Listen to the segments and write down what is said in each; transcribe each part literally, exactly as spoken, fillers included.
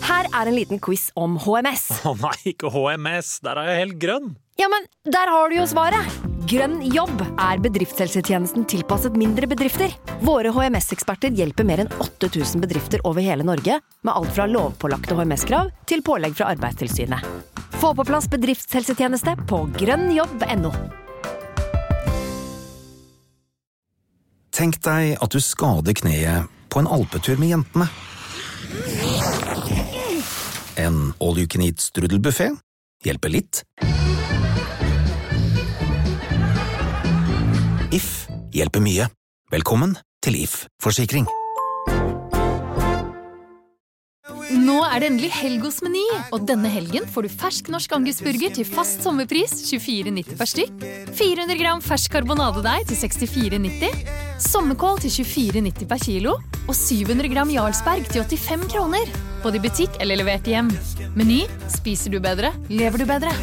Her er en liten quiz om H M S. Å nei, ikke H M S, der er jeg helt grønn. Ja, men der har du jo svaret. Grønn jobb er bedriftshelsetjenesten tilpasset mindre bedrifter. Våre H M S-eksperter hjelper mer enn åtte tusen bedrifter over hele Norge med alt fra lovpålagte H M S-krav til pålegg fra Arbeidstilsynet. Få på plass bedriftshelsetjeneste på grønnjobb punktum no. Tenk deg at du skader kneet på en alpetur med jentene. En all-you-can-eat strudelbuffet hjelper litt. If hjelper mye. Velkommen til If Forsikring. Nå er det endelig helg hos Meny, og denne helgen får du fersk norsk angusburger til fast sommerpris tjuefire nitti per stykk, fire hundre gram fersk karbonadedeig til sekstifire nitti, sommerkål til tjuefire nitti per kilo, og syv hundre gram Jarlsberg til åttifem kroner. Både i butikk eller levert hjem. Meny, spiser du bedre, lever du bedre.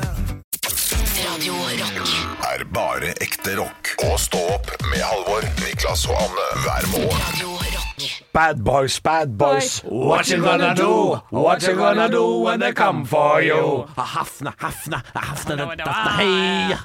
Radio Rock er bare ekte rock. Og stå opp med Halvor, Niklas og Anne hver morgen. Radio Rock. Bad boys, bad boys, what you gonna do? What you gonna do when they come for you? Hafna, hafna, hafna, hafna, hei.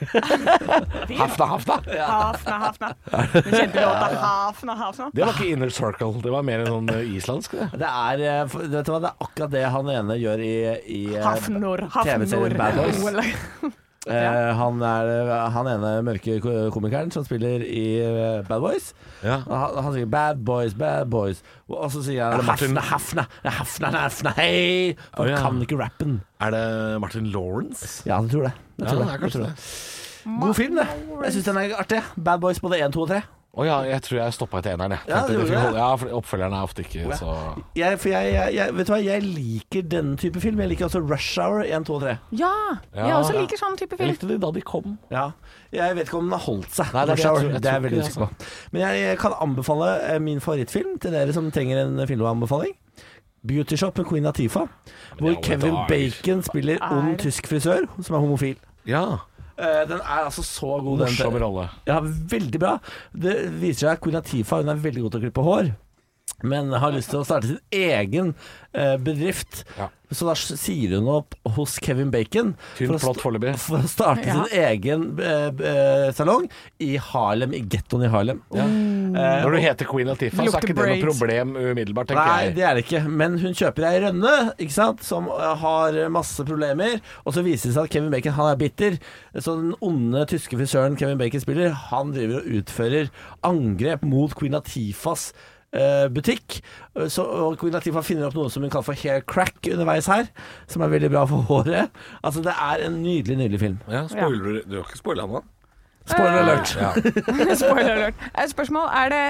Hafna, hafna. Hafna, hafna. Den kjente låta Hafna, hafna. Det var ikke Inner Circle, det var mer sånn islandsk det. Det er, eh, vet du hva, det er akkurat det han ene gjør i, i eh, Hafnor, Hafnor. T V-serien Bad Boys. Eh, han er han ene mørke komikeren som spiller i uh, Bad Boys. Ja. Han, han sier Bad Boys, Bad Boys, og så sier han Hafna, Hafna, Hafna, Hafna, hei. Han oh, ja. kan ikke rappen. Er det Martin Lawrence? Ja, jeg tror det. Jeg tror ja, det. det er kanskje jeg tror det. God film, det. Jeg synes den er artig. Bad Boys både én, to og tre. Å oh, ja, jeg tror jeg stoppet etter eneren. Ja, det det holde, ja, for oppfølgerne er ofte ikke så jeg, For jeg, jeg, jeg, vet du hva, jeg liker denne type film. Jeg liker også Rush Hour én, to og tre. Ja, jeg ja, også ja. liker sånn type Jeg film. likte det da de kom. Ja, jeg vet ikke om den har holdt seg. Nei, det, Rush Hour, jeg tror, jeg det er jeg tror veldig ikke, usikker på. Men jeg, jeg kan anbefale min favorittfilm til dere som trenger en filmanbefaling. Beauty Shop med Queen Latifah, hvor Kevin Bacon spiller ond tysk frisør som er homofil. Ja. Uh, den er altså så god. Morsom rolle. Ja, veldig bra. Det viser seg at Queen Latifah, hun er veldig god til å klippe hår, men har lyst til å starte sin egen uh, bedrift. Ja. Så da sier hun opp hos Kevin Bacon Tynn plott foreløpig. for å starte ja. sin egen uh, uh, salong i Harlem, i ghettoen i Harlem. Ja. Uh, Når du heter Queen Latifah, så er ikke det noe problem umiddelbart, tenker Nei, jeg. det er det ikke. Men hun kjøper ei rønne, ikke sant, som har masse problemer, og så viser det seg at Kevin Bacon, han er bitter. Så den onde tyske frisøren Kevin Bacon spiller, han driver og utfører angrep mot Queen Latifahs butikk. Så Queen Latifah finner opp noe som hun kaller for hair crack underveis her, som er veldig bra for håret. Altså det er en nydelig, nydelig film. Ja, spoiler, du har ikke spoilet han da? Spoiler alert. Ja. Spoiler alert. Spørsmål, er det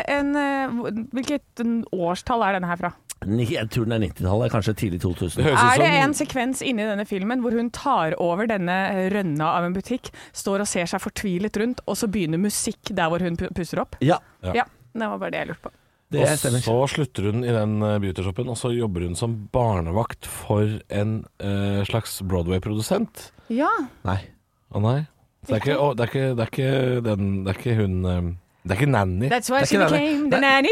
en hvilket årstall er denne her fra? Jeg tror den er nittitallet, kanskje tidlig to tusen. Det er det en sekvens inni denne filmen hvor hun tar over denne rønna av en butikk, står og ser seg fortvilet rundt, og så begynner musikk der hvor hun pusser opp? Ja. Ja, det var bare det jeg lurte på. Det og så slutter hun i den beautyshoppen, og så jobber hun som barnevakt for en uh, slags Broadway-produsent. Ja. Nei. Å nei. Så det er ikke, å, det er ikke, det er ikke den, det er ikke hun um, det er ikke Nanny. That's why she became the nanny.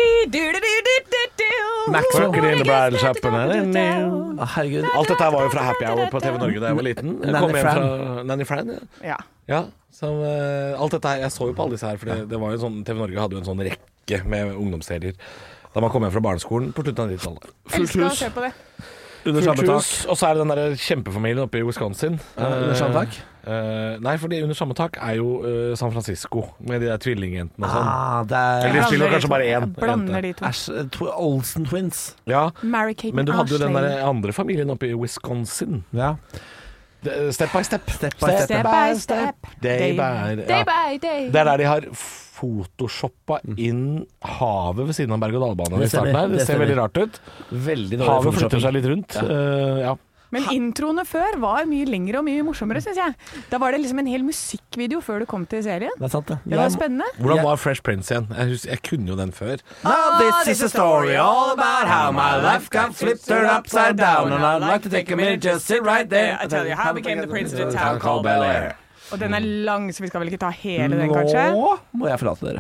Maxwell in the bridal shop. Herregud. Alt dette var jo fra Happy Hour på T V Norge da jeg var liten. Jeg Nanny Fran. Fra Nanny Fran, ja. Ja. Ja, som, uh, alt dette her, jeg så jo på alle disse her, for det, det var jo sånn, T V Norge hadde jo en sånn rekke med ungdomsserier da man kom hjem fra barneskolen på slutten av nittitallet. Elsker å se på det. Under samme tak. Og så er det den der kjempefamilien oppe i Wisconsin. Ja, under samme tak? Uh, nei, fordi under samme tak er jo uh, San Francisco med de der tvillingjentene og sånn. Ah, det er... Eller de spiller kanskje bare én. Jeg blander de to. Æsj, Olsen Twins. Ja, Mary-Kate men du hadde jo den Ashley. der andre familien oppe i Wisconsin. Ja. Step by step. Step by step. Step by step. Day by Day by day. Det er der de har photoshoppa inn havet ved siden av berg-og-dal-banen i starten her. Det, det ser stemmer. veldig rart ut. Veldig dårlig Havet photoshopping. flytter seg litt rundt. Ja. Uh, ja. Men introene før var mye lengre og mye morsommere, synes jeg. Da var det liksom en hel musikkvideo før du kom til serien. Det er sant, det. Det var spennende. Hvordan var Fresh Prince igjen? Jeg, husker, jeg kunne jo den før. Now this is a story all about how my life got flipped her upside down, and I'd like to take a minute, just sit right there. I tell you how I became the prince of a town called Bel Air. Og den er lang, så vi skal vel ikke ta hele den, kanskje? Nå må jeg forlate dere.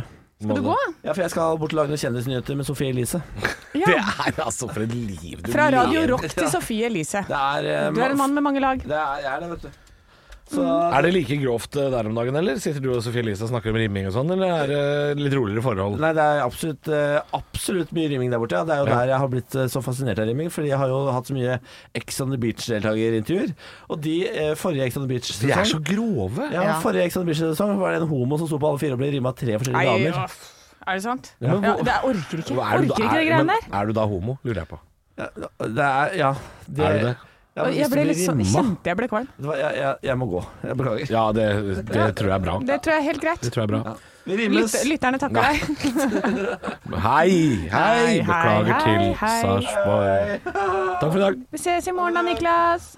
Skal du gå? Ja, for jeg skal bort til å lage noen kjendisnyheter med Sofie Elise. Ja. Det er altså for et liv du Fra Radio lever. Rock til Sofie Elise. Det er, eh, Du er en mann med mange lag. Det er, jeg er det, vet du. Så, Er det like grovt eh, der om dagen, eller? Sitter du og Sofie Elise og snakker om rimming og sånn, eller er det litt roligere forhold? Nei, det er absolutt, eh, absolutt mye rimming der borte. Ja. Det er jo Ja. der jeg har blitt eh, så fascinert av rimming, fordi jeg har jo hatt så mye Ex on the Beach-deltagerintervjuer. Og de eh, forrige Ex on the Beach-sesong De er så grove. Ja, Ja. forrige Ex on the Beach-sesong var det en homo som sto på alle fire og ble rimma tre forskjellige Nei, damer. åh, er det sant? Ja. Ja, Men hvor- det jeg orker ikke. Hva er du Orker da- ikke det er- greiene men der. Er du da homo, lurer jeg på. Ja, det er, ja det, Er du det? Ja, men Og hvis jeg du ble blir litt sånn, rimma- kjente jeg ble kvalm. Vet du hva, jeg, jeg, jeg må gå. Jeg beklager. Ja, det, det tror jeg er bra. Det tror jeg er helt greit. Det tror jeg er bra. Vi rimmes. Lyt, lytterne takker deg. Hei, hei, Hei, beklager hei, til hei. Sarpsborg. Takk for i dag. Vi ses i morgen da, Niklas.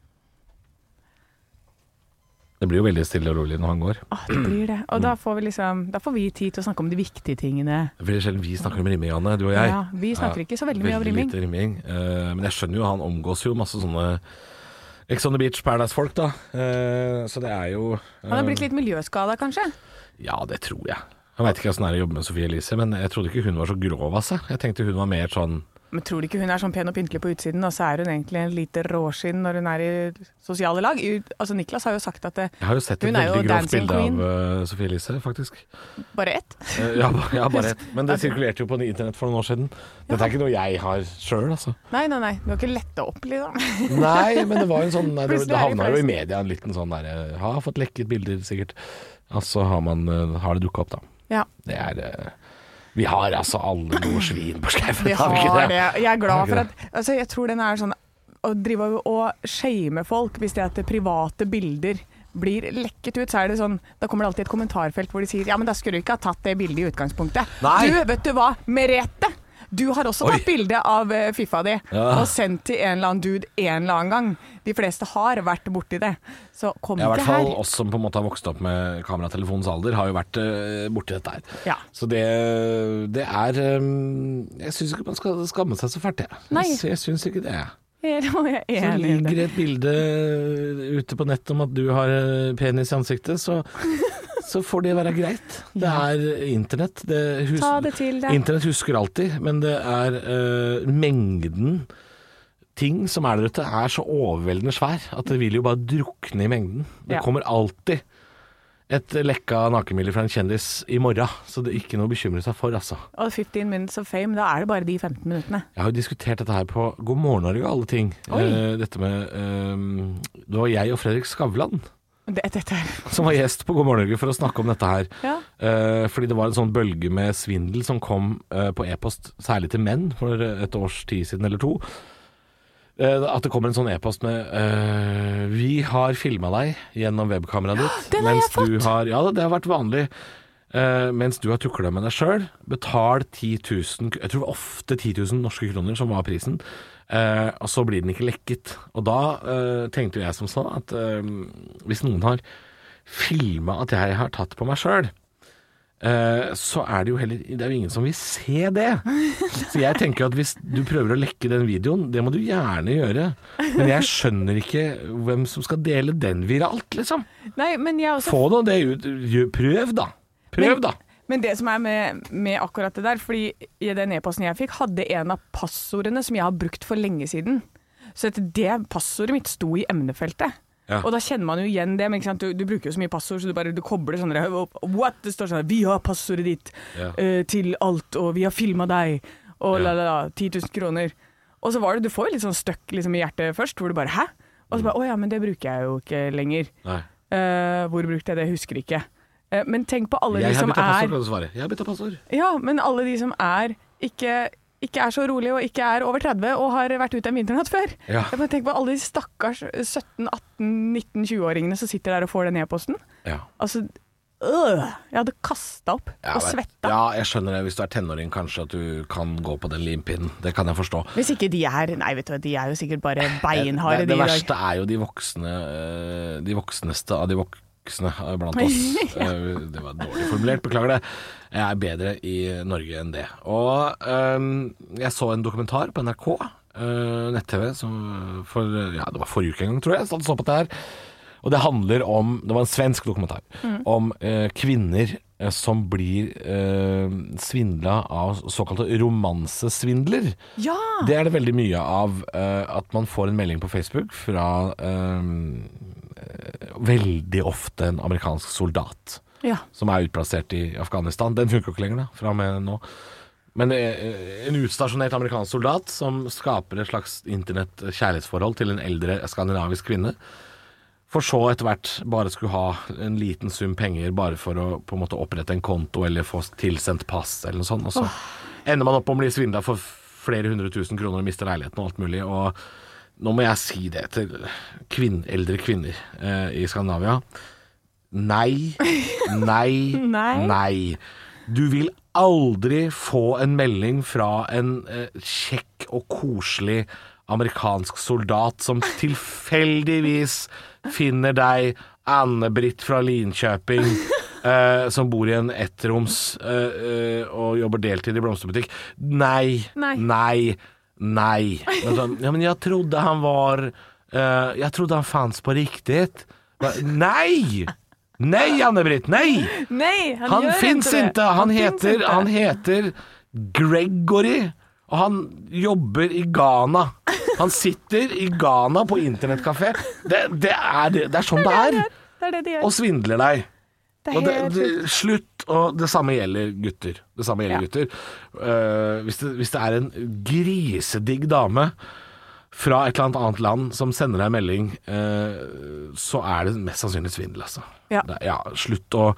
Det blir jo veldig stille og rolig når han går. Åh, det blir det. Og da får vi liksom Da får vi tid til å snakke om de viktige tingene. Det blir sjelden vi snakker om rimming, Anne, du og jeg. Ja, vi snakker ikke så veldig mye om rimming. Veldig lite rimming. Eh, men jeg skjønner jo, han omgås jo masse sånne Ex on the Beach Paradise-folk, da. Eh, så det er jo eh, Han har blitt litt miljøskada, kanskje? Ja, det tror jeg. Jeg vet ikke hvordan det er å jobbe med Sofie Elise, men jeg trodde ikke hun var så grov av seg. Jeg tenkte hun var mer sånn Men tror du ikke hun er sånn pen og pyntelig på utsiden, og så er hun egentlig en lite råskinn når hun er i sosiale lag? I- Altså, Niklas har jo sagt at det, Jeg har jo sett et Hun er jo veldig grovt dancing bilde queen. av uh, Sofie Elise, faktisk. bare ett. Eh, ja, ba- ja, bare ett. Men det sirkulerte jo på internett for noen år siden. Dette er ikke noe jeg har sjøl, altså. Nei, nei, nei. Du har ikke letta opp, liksom. Nei, men det var en sånn nei, Det, Plutselig det er det havna jo i flesk. media en liten sånn derre Har fått lekket bilder, sikkert. Og så har, man, eh, har det dukka opp, da. Ja, Det er eh, Vi har altså alle noe svin på sleven. vi har vi ikke har det? det. Jeg er glad Har vi for ikke at Altså, jeg tror den er sånn å drive og shame folk hvis det er at private bilder blir lekket ut, så er det sånn Da kommer det alltid et kommentarfelt hvor de sier ja, men da skulle du ikke ha tatt det bildet i utgangspunktet. Nei. Du, vet du hva, Merete! Du har også Oi. tatt bilde av eh, fiffa di Ja. og sendt til en eller annen dude en eller annen gang. De fleste har vært borti det. Så kom Ja, i hvert ikke fall her. oss som på en måte har vokst opp med kameratelefonens alder, har jo vært uh, borti dette her. Ja. Så det, det er um, Jeg syns ikke man skal skamme seg så fælt, jeg. Nei. Jeg, jeg syns ikke det. Jeg er Så enig i ligger det. et bilde ute på nett om at du har eh, penis i ansiktet, så, så får det være greit. Det er internett. Det hus Ta det til deg. Internett husker alltid, men det er eh, mengden ting som er der ute, er så overveldende svær at det vil jo bare drukne i mengden. Det Ja. kommer alltid et lekka nakenbilde fra en kjendis i morgen, så det er ikke noe å bekymre seg for, altså. Og femten minutes of fame, da er det bare de femten minuttene. Jeg har jo diskutert dette her på God morgen Norge og alle ting. Oi. Eh, dette med eh, Det var jeg og Fredrik Skavlan Det, dette er som var gjest på God morgen Norge for å snakke om dette her. Ja. Eh, fordi det var en sånn bølge med svindel som kom eh, på e-post, særlig til menn, for et års tid siden eller to. Eh, at det kommer en sånn e-post med eh, Vi har filma deg gjennom webkameraet ditt. Den har jeg mens du har, ja, det har vært vanlig. Eh, mens du har tukla med deg sjøl. Betal ti tusen, jeg tror det var ofte ti tusen norske kroner som var prisen. Eh, og så blir den ikke lekket. Og da eh, tenkte jeg som sånn at eh, hvis noen har filma at jeg har tatt på meg sjøl, eh, så er det jo heller Det er jo ingen som vil se det. Så jeg tenker at hvis du prøver å lekke den videoen, det må du gjerne gjøre. Men jeg skjønner ikke hvem som skal dele den viralt, liksom. Nei, men jeg også Få nå det ut. Gjør- Prøv, da. Prøv, da. Men det som er med, med akkurat det der, fordi i den e-posten jeg fikk, hadde en av passordene som jeg har brukt for lenge siden. Så at det passordet mitt sto i emnefeltet. Ja. Og da kjenner man jo igjen det, men ikke sant? Du, du bruker jo så mye passord, så du bare du kobler sånn der, what? Det står sånn, vi har passordet ditt Ja. eh, til alt, og vi har filmet deg, og Ja. la la la, ti tusen kroner. Og så var det, du får jo litt sånn støkk liksom, i hjertet først, hvor du bare, hæ? Og så bare, å ja, men det bruker jeg jo ikke lenger. Nei. Eh, hvor brukte jeg det, husker ikke. Eh, men tenk på alle Jeg de har som bytta passord, er kan du svare. Jeg har bytta passord. Ja, men alle de som er ikke, ikke er så rolige og ikke er over tretti og har vært ute en vinternatt før. Ja. Jeg bare tenker på alle de stakkars sytten, atten, nitten, tjue-åringene som sitter der og får den e-posten. Ja. Altså, øh, jeg hadde kastet opp Ja, og men- svetta. Ja, jeg skjønner det. Hvis du er tenåring, kanskje at du kan gå på den limpinnen. Det kan jeg forstå. Hvis ikke de er, nei vet du hva, de er jo sikkert bare beinharde det, de det i dag. verste er jo de voksne eh, De voksneste av de voksne blant oss. Eh, Det var dårlig formulert, beklager det. Jeg er bedre i Norge enn det. Og eh, jeg så en dokumentar på N R K, eh, nett-T V, som for, ja, det var forrige uke en gang, tror jeg. Så så på det her. Og det handler om Det var en svensk dokumentar om eh, kvinner eh, som blir eh, svindla av såkalte romansesvindler. Ja! Det er det veldig mye av, eh, at man får en melding på Facebook fra eh, veldig ofte en amerikansk soldat Ja. som er utplassert i Afghanistan. Den funker jo ikke lenger da, fra og med nå. Men eh, en utstasjonert amerikansk soldat som skaper et slags internett-kjærlighetsforhold til en eldre skandinavisk kvinne, for så etter hvert bare skulle ha en liten sum penger bare for å på en måte opprette en konto eller få tilsendt pass eller noe sånt. Og så oh. ender man opp om å bli svindlet for flere hundre tusen kroner og mister leiligheten og alt mulig. Og nå må jeg si det til kvinn, eldre kvinner eh, i Skandinavia. Nei, nei, nei, nei. Du vil aldri få en melding fra en eh, kjekk og koselig amerikansk soldat som tilfeldigvis finner deg, Anne-Britt fra Linköping, eh, som bor i en ettroms eh, eh, og jobber deltid i blomsterbutikk. Nei, nei, nei, nei. Men så, ja, men jeg trodde han var eh, Jeg trodde han fanns på riktigt. Nei! Nei, Anne-Britt, nei! Nei, han han gjør finnes ikke. ikke. Han, Han heter, finnes ikke. han heter Gregory, og han jobber i Ghana. Han sitter i Ghana på internettkafé. Det, det, er, det, det er sånn det er. Det er det de gjør. Og svindler deg. Det er Og det, helt det, sjukt. slutt. Og det samme gjelder gutter. Det samme gjelder Ja. gutter. Uh, hvis, det, hvis det er en grisedigg dame fra et eller annet annet land som sender deg en melding, uh, så er det mest sannsynlig svindel, altså. Ja. Det, ja, slutt å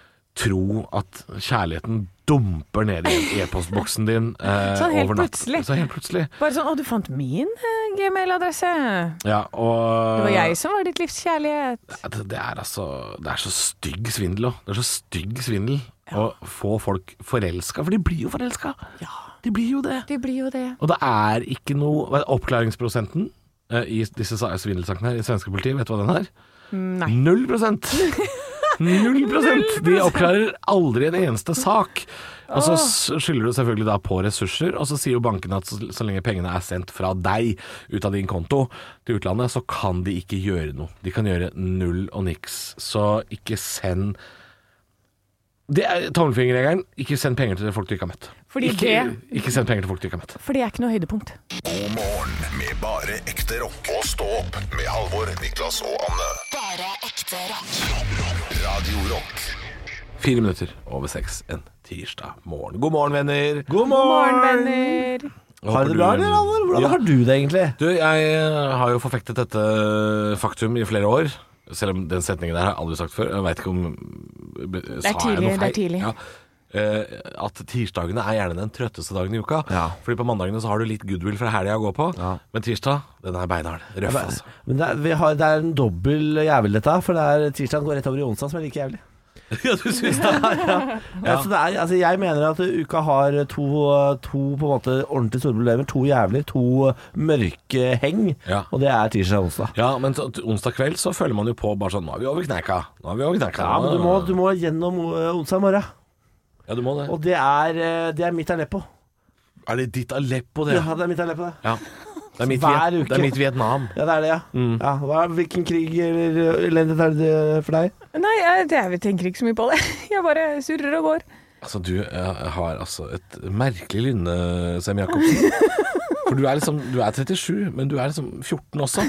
tro at kjærligheten dumper ned i e-postboksen din uh, Sånn helt over natt. plutselig. Så helt plutselig. Bare sånn, å, du fant min eh, gmail-adresse. Ja, og Det var jeg som var ditt livs kjærlighet. Det, det er altså Det er så stygg svindel også. Det er så stygg svindel å få folk forelska, for de blir jo forelska. Ja. De blir jo det. De blir jo det. Og det er ikke noe hva er Oppklaringsprosenten eh, i disse sa- svindelsakene her i svenske politiet, vet du hva den er? Nei. Null prosent. Null prosent. De oppklarer aldri en eneste sak. Og så s- skylder du selvfølgelig da på ressurser, og så sier jo banken at så, så lenge pengene er sendt fra deg ut av din konto til utlandet, så kan de ikke gjøre noe. De kan gjøre null og niks. Så ikke send Det er tommelfingerregelen. Ikke send penger til folk du ikke har møtt. Fordi ikke, det- ikke send penger til folk du ikke har møtt. For det er ikke noe høydepunkt. God morgen med bare ekte rock. Og stå opp med Halvor, Niklas og Anne. Bare ekte rock. Radio Rock. Fire minutter over seks en tirsdag morgen. God morgen, venner. God Morgen, venner. Har du det bra, eller Halvor? Hvordan Ja. har du det egentlig? Du, jeg har jo forfektet dette faktum i flere år. Selv om den setningen der har jeg aldri sagt før. Jeg vet ikke om Det er tidlig, det er tidlig. Ja. Eh, at tirsdagene er gjerne den trøtteste dagen i uka. Ja. Fordi på mandagene så har du litt goodwill fra helga å gå på. Ja. Men tirsdag, den er beinhard. Røff, altså. Men det er, vi har, det er en dobbel jævel dette her, for det er tirsdagen går rett over i onsdag som er like jævlig. Ja, du syns det? Ja. Ja, så det er, altså jeg mener at uka har to, to på en måte ordentlig store problemer. To jævler, to mørke heng. Ja. Og det er tirsdag og onsdag. Ja, men så, onsdag kveld så føler man jo på bare sånn, nå er vi over knekka. Nå er vi over knekka. Ja, men du må, du må gjennom uh, onsdag morgen. Ja, du må det. Og det er, uh, det er mitt Aleppo. Er det ditt Aleppo, det? Ja, det er mitt Aleppo, det. Ja. Det er mitt, Hver Viet, uke. det er mitt Vietnam. Ja, det er det, ja. Mm. ja hva, hvilken krig eller elendighet er det for deg? Nei, jeg, det, jeg tenker ikke så mye på det. Jeg bare surrer og går. Altså, du eh, har altså et merkelig lynne, Sem Jacobsen. For du er liksom, du er trettisju, men du er liksom fjorten også.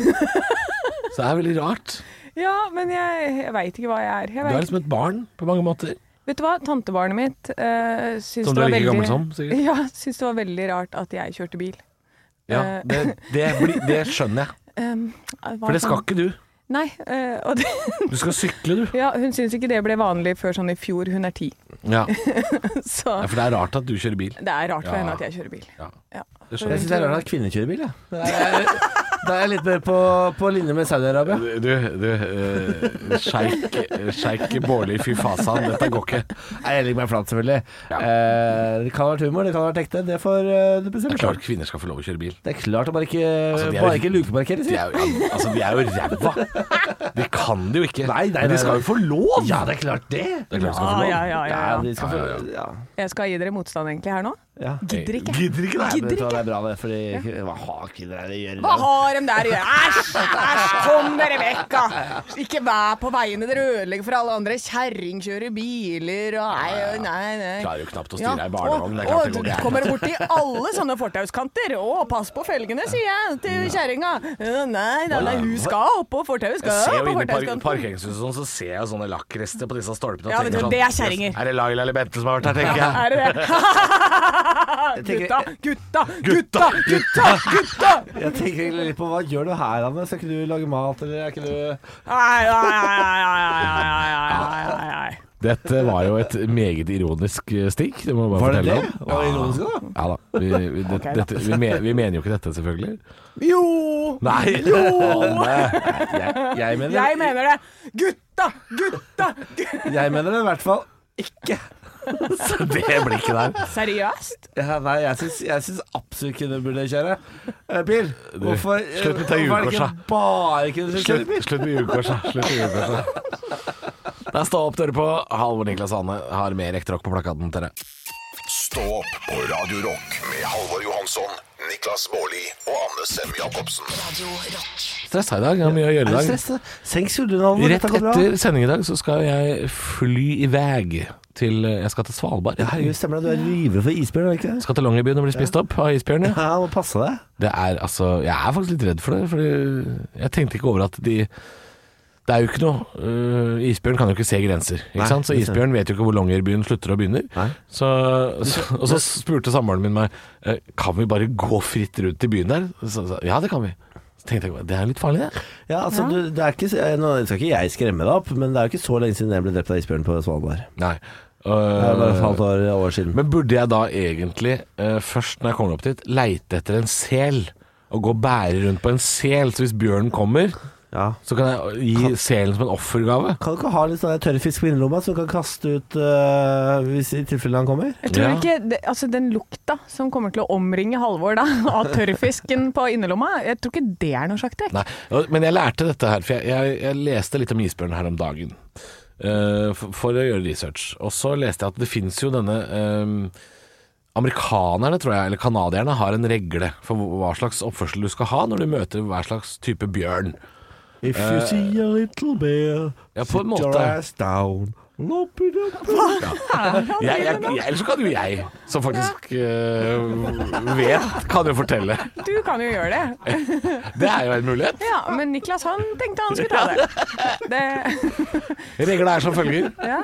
Så det er veldig rart. Ja, men jeg, jeg veit ikke hva jeg er. Jeg Du er vet, liksom et barn på mange måter. vet du hva? Tantebarnet mitt uh, syns Som det du var er like veldig gammel som, sikkert. Ja, syns det var veldig rart at jeg kjørte bil. Ja, Eh. det, det, blir, det skjønner jeg. Um, For det skal ikke du. Nei, eh, og det, Du skal sykle, du. ja, hun syns ikke det ble vanlig før sånn i fjor. Hun er ti. Ja, Så ja for det er rart at du kjører bil. det er rart for Ja. henne at jeg kjører bil. Ja, Ja. det Jeg skjønner syns det er rart at kvinner kjører bil, ja. Det er, det er litt mer på, på linje med Saudi-Arabia. jeg. Du, du uh, sjeik, sjeik Bårli fy fasan, dette går ikke. Nei, Jeg legger meg flat, selvfølgelig. Ja. Eh, det kan ha vært humor, det kan ha vært ekte. Det får uh, du Det bestemme er klart selv. kvinner skal få lov å kjøre bil. Det er klart å bare ikke, Altså, de er bare jo- ikke lukeparkere, De si. er jo, ja, altså, de er jo ræva. De kan det jo ikke. Nei, nei, Men de nei, skal nei. jo få lov. Ja, det er klart det. Det er klart de skal få lov. Ja, ja, ja, ja, de skal Ja, få, ja, ja. Jeg skal gi dere motstand egentlig her nå. Ja. Gidder ikke. Gidder ikke, nei. Men jeg tror det er bra det, fordi hva har ikke det å gjøre? Hva har de der å gjøre? Æsj, æsj, kom dere vekk da. Ikke vær på veiene, dere ødelegger for alle andre. Kjerring kjører biler og nei, nei, nei. Klarer jo knapt å styre ei barnevogn. Det er og, klart det og går du gærent. kommer borti alle sånne fortauskanter. Å, pass på felgene, sier jeg til kjerringa. Nei, nei, nei, hun skal opp på fortauet, Jeg skal ser jo på inne i par fortauskanten. parkeringshuset og sånn, så ser jeg sånne lakkrester på disse stolpene. og Ja, vet tenker du, sånn, det er kjerringer. Er det Laila eller Bente som har vært her, tenker jeg. Er det det? Gutta, gutta, gutta, gutta, gutta. Jeg tenker egentlig litt på hva gjør du her, Anne? Skal ikke du lage mat, eller er ikke du Nei, nei, nei, nei, nei, nei. Dette var jo et meget ironisk stikk, det må jeg bare Var det fortelle det? om. Var det ironisk da? Ja da. Vi, vi, det, Ok, da. dette, vi, men, vi mener jo ikke dette, selvfølgelig. Jo, Nei! Anne. Jeg, jeg mener jeg mener det. Gutta, gutta, gutta. Jeg mener det i hvert fall ikke. Så det blikket der. Seriøst? Ja, nei, jeg syns, jeg syns absolutt ikke du burde kjøre eh, bil. Hvorfor, eh, slutt med det hvorfor er det julekorsa. ikke bare ikke du som kjører Slutt, bil? slutt med julekorset. Slutt med julekorset. Det er Stå opp dere på. Halvor, Niklas og Anne har mer ekte rock på plakaten til dere. Stå opp på Radio Rock med Halvor Johansson, Niklas Baarli og Anne Sem Jacobsen. Radio Rock. Stressa i dag, jeg har mye å gjøre i Er du dag. stresset? Senk skuldrene, Halvor. Rett Dette går bra. etter sending i dag så skal jeg fly i vei til Jeg skal til Svalbard. Ja, herregud, stemmer det. Du er livredd for isbjørn, er du ikke det? Skal til Longyearbyen og bli spist opp av isbjørn. Ja. Ja, må passe deg. Det er altså Jeg er faktisk litt redd for det, fordi jeg tenkte ikke over at de Det er jo ikke noe øh, Isbjørn kan jo ikke se grenser, ikke Nei, sant? Så det stemmer. isbjørn vet jo ikke hvor Longyearbyen slutter og begynner. Nei. Så, så, og så spurte samboeren min meg eh, Kan vi bare gå fritt rundt i byen der. Så, så, ja, det kan vi. Så tenkte jeg det er litt farlig, det. Ja, altså, du, det er ikke, nå skal ikke jeg skremme deg opp, men det er jo ikke så lenge siden jeg ble drept av isbjørn på Svalbard. Nei. Det er bare et Øh, halvt år, år siden. men burde jeg da egentlig øh, først når jeg kommer opp dit, leite etter en sel og gå og bære rundt på en sel, så hvis bjørnen kommer, Ja. så kan jeg gi selen som en offergave? Kan du ikke ha litt sånn tørrfisk på innerlomma som du kan kaste ut øh, hvis i tilfelle han kommer? Jeg tror Ja. ikke, det, altså den lukta som kommer til å omringe Halvor da, av tørrfisken på innerlomma, jeg tror ikke det er noe sjakktrekk. Nei, og- men jeg lærte dette her, for jeg, jeg, jeg leste litt om isbjørn her om dagen, øh, for, for å gjøre research. Og så leste jeg at det finnes jo denne øh, amerikanerne, tror jeg, eller kanadierne, har en regle for hva slags oppførsel du skal ha når du møter hver slags type bjørn. If you see a little bear, Ja, på en sit your måte. ass down. Lop it up. Jeg, jeg, jeg, ellers så kan jo jeg, som faktisk øh, vet, kan jo fortelle. Du kan jo gjøre det. Det er jo en mulighet. Ja, men Niklas han tenkte han skulle ta det. det Regla er som følger. ja.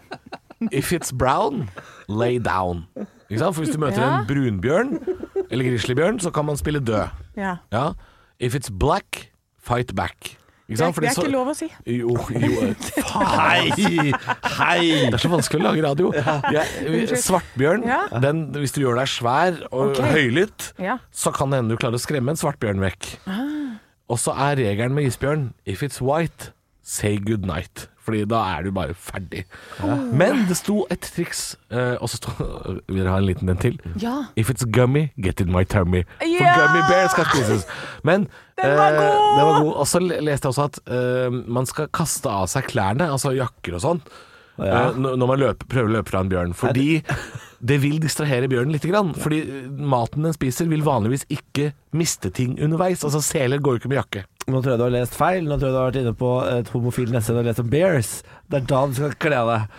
If it's brown, lay down. Ikke sant? For hvis du møter Ja. en brunbjørn eller grizzlybjørn, så kan man spille død. ja. Ja. If it's black, fight back. Ikke Det, sant? det Fordi er så- ikke lov å si. Jo, jo. Hei, hei. Det er så vanskelig å lage radio. Jeg, svartbjørn, Ja. den, hvis du gjør deg svær og Ok. høylytt, Ja. så kan det hende du klarer å skremme en svartbjørn vekk. Og så er regelen med isbjørn if it's white, say good night. Fordi da er du bare ferdig. Men det sto et triks, eh, og så sto Vil dere ha en liten den til? Ja. If it's gummy, get in my tummy. For Ja! gummy bear skal spises. Men Den var eh, god! den var god. Og så leste jeg også at eh, man skal kaste av seg klærne, altså jakker og sånn, Ja. eh, når når man løper, prøver å løpe fra en bjørn. Fordi det vil distrahere bjørnen litt. Grann, fordi maten den spiser vil vanligvis ikke miste ting underveis. Altså seler går jo ikke med jakke. Nå tror jeg du har lest feil. Nå tror jeg du har vært inne på et homofilt nettsted og lest om bears. Det er da du skal kle av deg.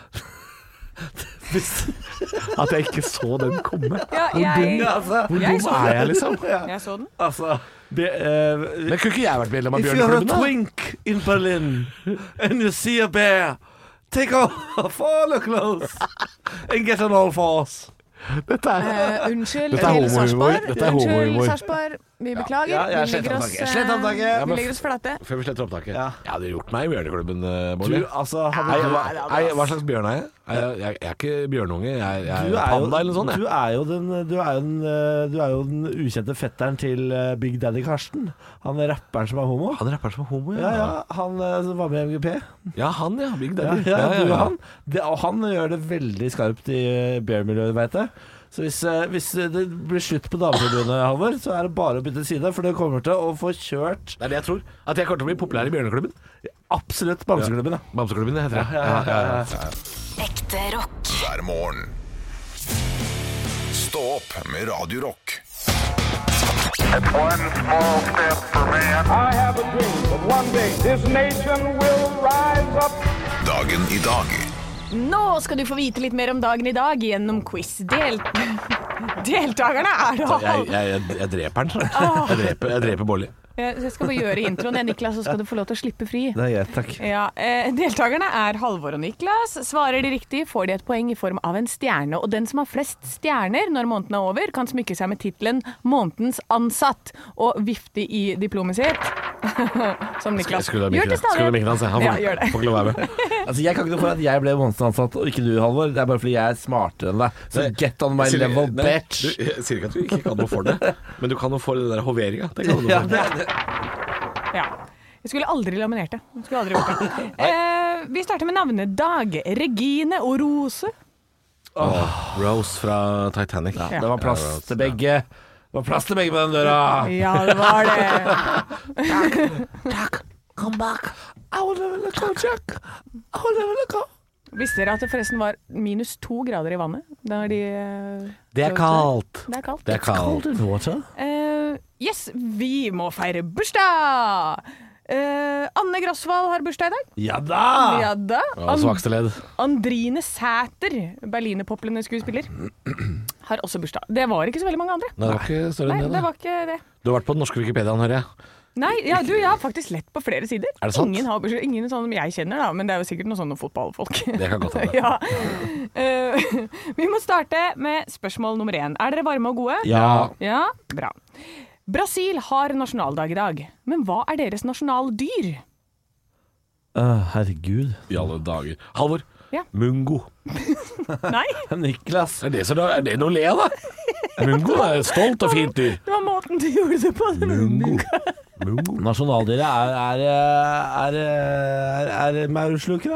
At jeg ikke så den komme. Ja, jeg, Altså, Hvor Jeg dum så er jeg, liksom? jeg så den. altså be, eh, Men kunne ikke jeg vært medlem av If you're a Bjørneklubben, da? twink in Berlin and you see a bear, take off all the clothes and get on all fours. Dette er Eh, unnskyld, Dette er til homohumor. Sarpsborg. Dette er Unnskyld, homohumor. Sarpsborg. Vi beklager. Ja, jeg vi sletter legger oss, opptaket. Slett opptaket. eh, Ja, vi men- legger oss flate. Før vi sletter opptaket. Ja. Jeg hadde gjort meg i Bjørneklubben, eh, Bård. Du, altså, hadde Nei, du, hva, nei, hva slags bjørn er jeg? Jeg, jeg, jeg er ikke bjørnunge, jeg, jeg du er er jo, panda eller noe sånt. du Jeg. er jo den du er jo den, eh, du er jo den ukjente fetteren til eh, Big Daddy Karsten. Han er rapperen som er homo. Han rapper som homo, Ja, ja, han eh, som var med i M G P. Ja, han ja, Big Ja, Daddy. ja, du og han. Det, og han gjør det veldig skarpt i eh, bear-miljøet, vet jeg. Så hvis, eh, hvis det blir slutt på Dameforbundet, Halvor, så er det bare å bytte side, for det kommer til å få kjørt Det er det jeg tror. At jeg kommer til å bli populær i Bjørneklubben. absolutt Bamseklubben. Ja. Bamseklubben heter det. Ja, ja, ja, ja. Ekte rock. hver morgen. Stå opp med Radio Rock. One small step for man. I have a dream that one day this nation will rise up. Dagen i dag. Nå skal du få vite litt mer om dagen i dag gjennom quiz. Del... Deltakerne er da Jeg, jeg, jeg, jeg dreper den. Jeg dreper, jeg dreper Bolli. Jeg skal bare gjøre introen, Niklas, så skal du få lov til å slippe fri. Det er greit, takk. Ja, eh, deltakerne er Halvor og Niklas. Svarer de riktig, får de et poeng i form av en stjerne. Og den som har flest stjerner når måneden er over, kan smykke seg med titlen Månedens ansatt og vifte i diplomet sitt. Som Niklas Skulle gjør til stadig. Skulle Mikkel hans, han får, Ja, gjør det. får ikke lov å være med. Altså, jeg kan ikke noe for at jeg ble månedens ansatt, og ikke du, Halvor. Det er bare fordi jeg er smartere enn deg. Så get on my Sier- level, nei, bitch. Du, jeg sier ikke at du ikke kan noe for det, men du kan noe for det der hoveringa. Det kan du noe Ja, for. det, det. Ja. Jeg skulle aldri laminert det. Jeg skulle aldri gjort det. Eh, vi starter med navnedag. Regine og Rose. Åh, Rose fra Titanic. Ja, det var plass til begge. Det var plass til begge på den døra. Ja, det var det. Jack, come back. I will never let go, Jack. I will never let go. Visste dere at det forresten var minus to grader i vannet? Da de, eh, Det er kaldt. Det er kaldt. Det er kaldt. Eh, yes, vi må feire bursdag! Eh, Anne Grosvold har bursdag i dag. Ja da! Ja da. Ja, svakeste ledd. Andrine Sæter, berlinerpoplende skuespiller, har også bursdag. Det var ikke så veldig mange andre. Nei, det var ikke større Nei, enn det, det da. var ikke det. Du har vært på den norske Wikipediaen, hører jeg. Nei, ja, du, jeg har faktisk lett på flere sider. Er det sant? Ingen har bursdag, ingen sånne jeg kjenner da, men det er jo sikkert noen sånne fotballfolk. Det kan godt hende. Ja. Eh, vi må starte med spørsmål nummer én. Er dere varme og gode? Ja. Ja, bra. Brasil har nasjonaldag i dag, men hva er deres nasjonaldyr? Uh, herregud. I alle dager. Halvor. Ja. Mungo. Nei, Niklas. Er det, så da, er det noe å le av, da? Mungo er et stolt og fint dyr. det var måten du gjorde det på. Mungo. Mungo. Nasjonaldyret er, er, er, er, er, er maurslukere.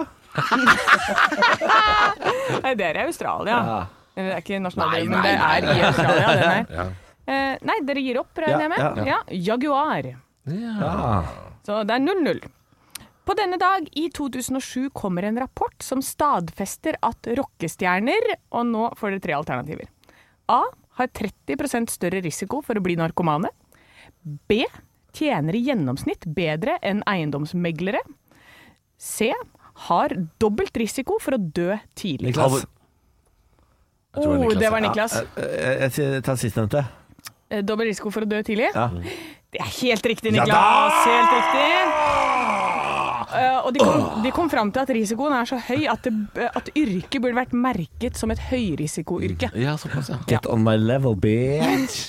Nei, det er i Australia. Ja. Det er ikke nasjonaldyr, Nei, men nei, det er i Australia, den her. Ja. Eh, nei, dere gir opp, regner jeg med? Ja, Ja, Jaguar. Ja. Så det er null null. På denne dag i to tusen og sju kommer en rapport som stadfester at rockestjerner, og nå får dere tre alternativer. A. Har tretti prosent større risiko for å bli narkomane. B. Tjener i gjennomsnitt bedre enn eiendomsmeglere. C. Har dobbelt risiko for å dø tidlig. Niklas. Jeg tror det er Oh, Niklas. det var Niklas. Jeg, jeg, jeg, jeg tar sistnevnte. Eh, Dobbelt risiko for å dø tidlig? Ja. Det er helt riktig, Ja Niklas. Helt riktig. Eh, og de kom, de kom fram til at risikoen er så høy at, det, at yrket burde vært merket som et høyrisikoyrke. Ja, såpass, ja. Get on my level, bitch.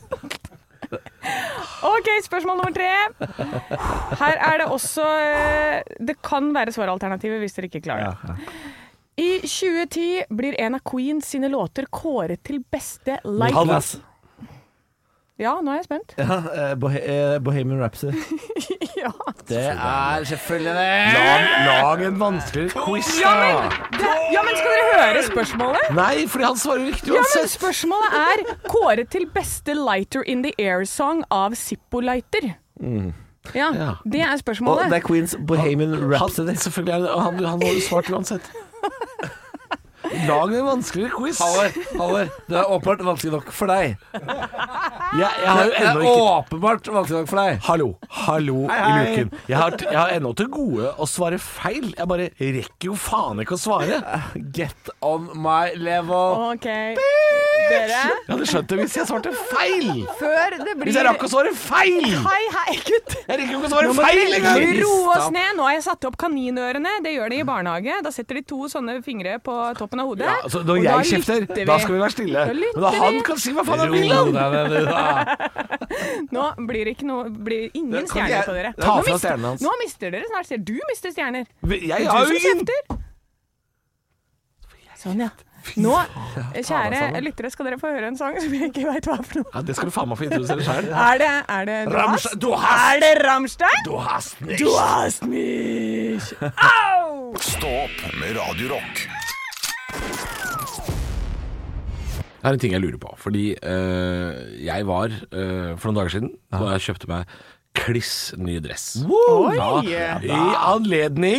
Ok, spørsmål nummer tre. Her er det også eh, Det kan være svaralternativer hvis dere ikke klarer det. I tjue ti blir en av Queens sine låter kåret til beste live... Halvas. Ja, nå er jeg spent. Ja, eh, Bohe eh, Bohemian Rhapsody. Ja. Det er selvfølgelig det. Lag, lag en vanskeligere quiz, Ja, da. men, det, ja, men skal dere høre spørsmålet? Nei, fordi han svarer riktig Ja, men uansett. spørsmålet er kåret til beste Lighter in the Air-song av Zippo Lighter. Ja, Ja. det er Og spørsmålet. det er Queens Bohemian Rhapsody. Han, selvfølgelig er det, han, han har jo svart uansett. Lag en vanskeligere quiz. Halvor, Halvor, det er åpenbart vanskelig nok for deg. Jeg, jeg har jo Det ennå er ikke åpenbart vanskelig nok for deg. Hallo, hallo Hei, i hei. luken. Jeg har, jeg har ennå til gode å svare feil. Jeg bare rekker jo faen ikke å svare. Get on my level. Ok, dere, Jeg hadde skjønt det hvis jeg svarte feil. før det blir... Hvis jeg rakk å svare feil. Hei, hei, gutt. Jeg rekker jo ikke å svare Nå må feil dere engang. roe oss ned. Nå har jeg satt opp kaninørene. Det gjør de i barnehage. Da setter de to sånne fingre på toppen av hodet. Ja, altså, Og når da jeg kjefter, lytter vi. da skal vi være stille. Da lytter Men da han vi. kan si hva faen han Ro vil. deg han. ned, du, da. Nå blir det ikke noe, blir ingen Kan stjerner jeg på dere. ta Nå fra mister- stjernene hans? Nå mister dere snart. Ser du mister stjerner. Jeg Du har som jo ingen. kjefter. Sånn, ja. Nå, kjære lyttere, skal dere få høre en sang som jeg ikke vet hva er for noe. Ja, det skal du faen meg få introdusere selv. Er det, er det du Rams- hast? du hast. Er det Rammstein? Du hast nicht. Du hast mich. Au! Stå opp med Radio Rock. Det er en ting jeg lurer på. Fordi eh, jeg var eh, for noen dager siden da jeg kjøpte meg kliss ny dress. Oi! Ja, I anledning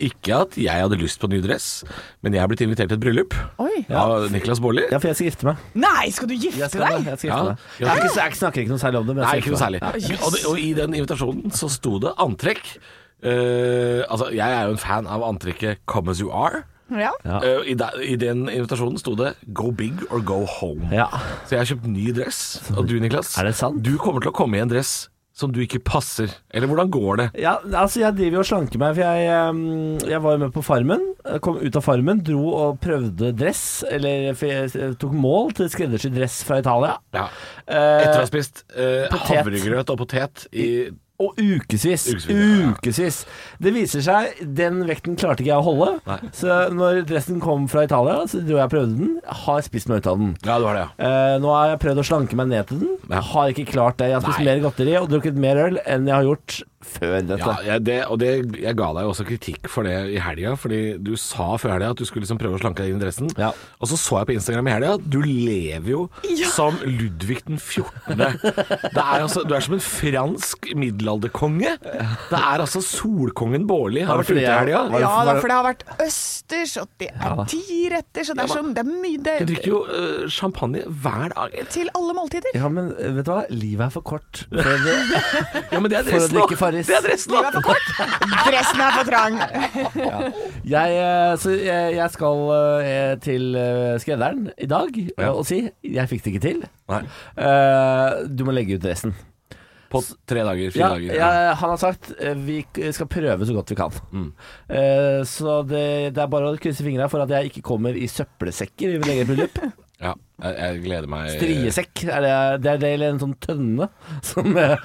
Ikke at jeg hadde lyst på ny dress, men jeg har blitt invitert til et bryllup Oi. av Niklas Baarli. Ja, for jeg skal gifte meg. Nei, skal du gifte Jeg skal, deg? jeg skal gifte Ja. meg. Jeg, er ikke, jeg snakker ikke noe særlig om det. Men Nei, jeg ikke noe skal særlig. gifte meg. Og, det, og i den invitasjonen så sto det antrekk. Uh, altså, jeg er jo en fan av antrekket Come As You Are. Ja. Uh, i, da, I den invitasjonen sto det Go big or go home. Ja. Så jeg har kjøpt ny dress. Og du, Niklas, Er det sant? du kommer til å komme i en dress som du ikke passer. Eller hvordan går det? Ja, altså jeg driver jo og slanker meg, for jeg, um, jeg var jo med på Farmen. Kom ut av Farmen, dro og prøvde dress, eller for jeg tok mål til skreddersydd dress fra Italia. Ja. Eh, Etter å ha spist uh, potet. havregrøt og potet i Og ukevis. Ukevis, ja. Ukevis. Det viser seg, den vekten klarte ikke jeg å holde. Nei. Så når dressen kom fra Italia, så dro jeg og prøvde den. Har spist meg ut av den. Ja, du har det, ja. Eh, nå har jeg prøvd å slanke meg ned til den. Ja. Har ikke klart det. Jeg har spist Nei. mer godteri og drukket mer øl enn jeg har gjort før dette. Ja, jeg, det, og det, jeg ga deg jo også kritikk for det i helga, fordi du sa før helga at du skulle liksom prøve å slanke deg inn i dressen. Ja. Og så så jeg på Instagram i helga at du lever jo som Ludvig den fjortende. Det er altså, du er som en fransk middelalderkonge. Det er altså solkongen Baarli har vært ute i helga. Var det- Ja var da, det- for det har vært østers, og det er ti retter, så det er, sånn, det er mye Du det, drikker jo uh, champagne hver dag. til alle måltider. Ja, men vet du hva? Livet er for kort for, det, Ja, men det er for å dressen nå. drikke Farris. Det er dressen nå. Dressen er for trang. Jeg, eh, så jeg, jeg skal eh, til eh, skredderen i dag Ja. og si jeg fikk det ikke til. Nei. Eh, du må legge ut dressen. På tre dager, fire Ja, dager. ja, han har sagt eh, vi k- skal prøve så godt vi kan. Mm. Eh, så det, det er bare å krysse fingra for at jeg ikke kommer i søppelsekker i mitt eget bryllup. Ja, jeg, jeg gleder meg. Striesekk, er det, det er det eller en sånn tønne som, eh,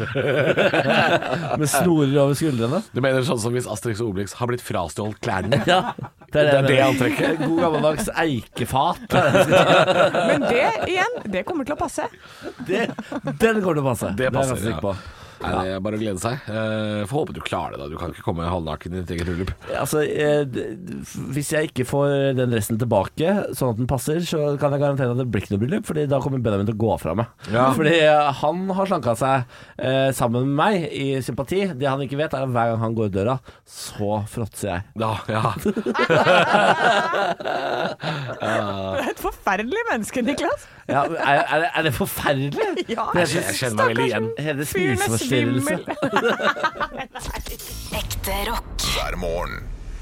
med snorer over skuldrene. Du mener sånn som hvis Asterix og Obelix har blitt frastjålet klærne? Ja, Det er det antrekket. God gammeldags eikefat. Men det igjen, det kommer til å passe. Det, den går til å passe. Det er jeg passer, ganske sikker på. Nei, det er bare å glede seg. Eh, Får håpe du klarer det, da. Du kan ikke komme halvnaken i ditt eget bryllup. Altså, eh, d- hvis jeg ikke får den dressen tilbake, sånn at den passer, så kan jeg garantere at det blir ikke noe bryllup, fordi da kommer Benjamin til å gå fra meg. Ja. Fordi eh, han har slanka seg eh, sammen med meg i sympati. Det han ikke vet, er at hver gang han går i døra, så fråtser jeg. Da, ja. Du er et forferdelig menneske, Niklas. Ja, er, er, det, er det forferdelig? Ja. Det Jeg, jeg kjenner meg veldig igjen. heter det Fyren er spiseforstyrrelse. svimmel. Ekte rock. hver morgen.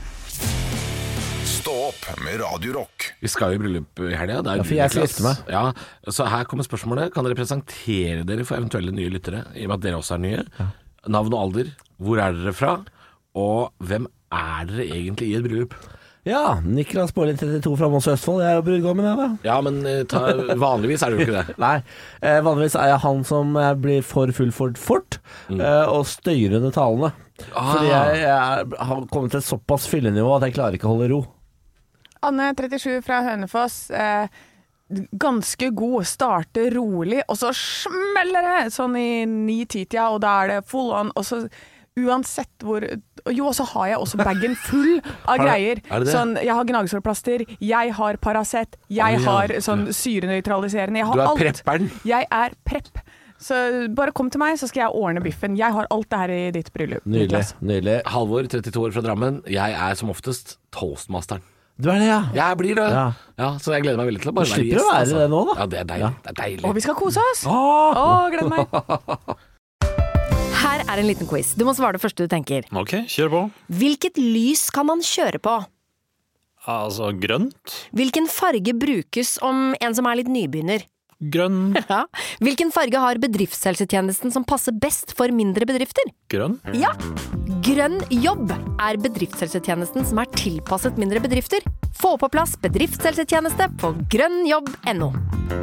Stå opp med Radio Rock. Vi skal jo i bryllup i helga. Det er Ja, for du, jeg skal Niklas. gifte meg. Ja, så her kommer spørsmålet. Kan dere presentere dere for eventuelle nye lyttere, i og med at dere også er nye? Navn og alder. Hvor er dere fra? Og hvem er dere egentlig i et bryllup? Ja, Niklas Baarli trettito fra Moss og Østfold. Jeg er jo brudgommen, jeg, da. Ja, men eh, ta, vanligvis er det jo ikke det. Nei, eh, vanligvis er jeg han som eh, blir for full for fort eh, og støyer under talene. Fordi jeg, jeg er, har kommet til et såpass fyllenivå at jeg klarer ikke å holde ro. Anne, trettisju fra Hønefoss. Eh, ganske god, starter rolig, og så smeller det sånn i ni-ti-tida, og da er det full on, og så uansett hvor Jo, og så har jeg også bagen full av greier. er det det? Sånn, jeg har gnagsårplaster, jeg har Paracet, jeg Å, ja. har sånn syrenøytraliserende. Jeg har Du er alt. prepperen. Jeg er prepp. Så bare kom til meg, så skal jeg ordne biffen. Jeg har alt det her i ditt bryllup. Nydelig. Niklas. nydelig Halvor, trettito år fra Drammen. Jeg er som oftest toastmasteren. Du er det, ja? Jeg blir det. Ja. Ja, så jeg gleder meg veldig til å bare Du være slipper gjest. å være altså. det nå, da. Ja, det er deilig. Ja. Det er deilig. Og vi skal kose oss. Åh! Å, gleder meg. Her er en liten quiz. Du må svare det første du tenker. Ok, kjør på. Hvilket lys kan man kjøre på? Altså, grønt. Hvilken farge brukes om en som er litt nybegynner? Grønn. Ja. Hvilken farge har bedriftshelsetjenesten som passer best for mindre bedrifter? Grønn. Ja! Grønn jobb er bedriftshelsetjenesten som er tilpasset mindre bedrifter. Få på plass bedriftshelsetjeneste på grønnjobb punktum no.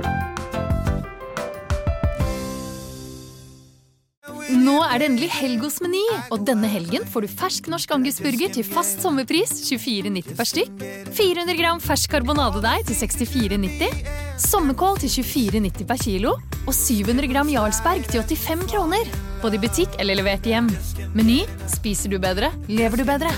Nå er det endelig helg hos Meny, og denne helgen får du fersk norsk angusburger til fast sommerpris tjuefire nitti per stykk, fire hundre gram fersk karbonadedeig til sekstifire nitti, sommerkål til tjuefire nitti per kilo, og syv hundre gram Jarlsberg til åttifem kroner. Både i butikk eller levert hjem. Meny, spiser du bedre, lever du bedre.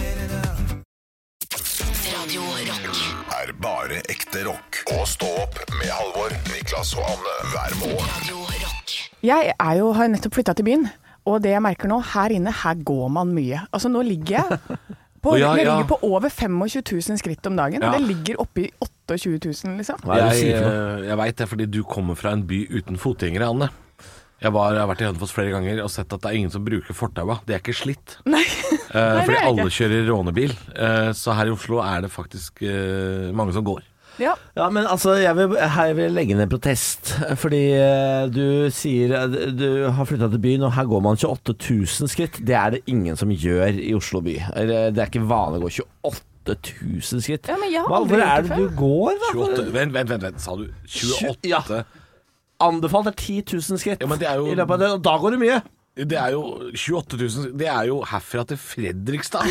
Radio Rock. Er bare ekte rock. Og stå opp med Halvor, Niklas og Anne hver morgen. Radio Rock. Jeg er jo, har nettopp flyttet til byen, og det jeg merker nå, her inne, her går man mye. Altså nå ligger jeg På, ja, jeg ja. ligger på over tjuefem tusen skritt om dagen, Ja. og det ligger oppe i tjueåtte tusen, liksom. Hva er det du Jeg, sier for noe? eh, jeg vet det, fordi du kommer fra en by uten fotgjengere, Anne. Jeg, var, jeg har vært i Hønefoss flere ganger og sett at det er ingen som bruker fortaua. Det er ikke slitt. Nei, Eh, Nei, det fordi er det alle ikke. kjører rånebil. Eh, så her i Oslo er det faktisk eh, mange som går. Ja. Ja, men altså, jeg vil, her vil jeg legge ned protest. Fordi eh, du sier eh, du har flytta til byen, og her går man tjueåtte tusen skritt. Det er det ingen som gjør i Oslo by. Eller, Det er ikke vanlig å gå tjueåtte tusen skritt. Ja, men jeg har Hva, aldri hvor er gjort det det du går, da? tjueåtte, vent, vent, vent, vent, sa du tjueåtte? Ja. Anbefalt er ti tusen skritt. Ja, men det er jo- I løpet av det, og da går det mye. Det er jo tjueåtte tusen. Det er jo herfra til Fredrikstad.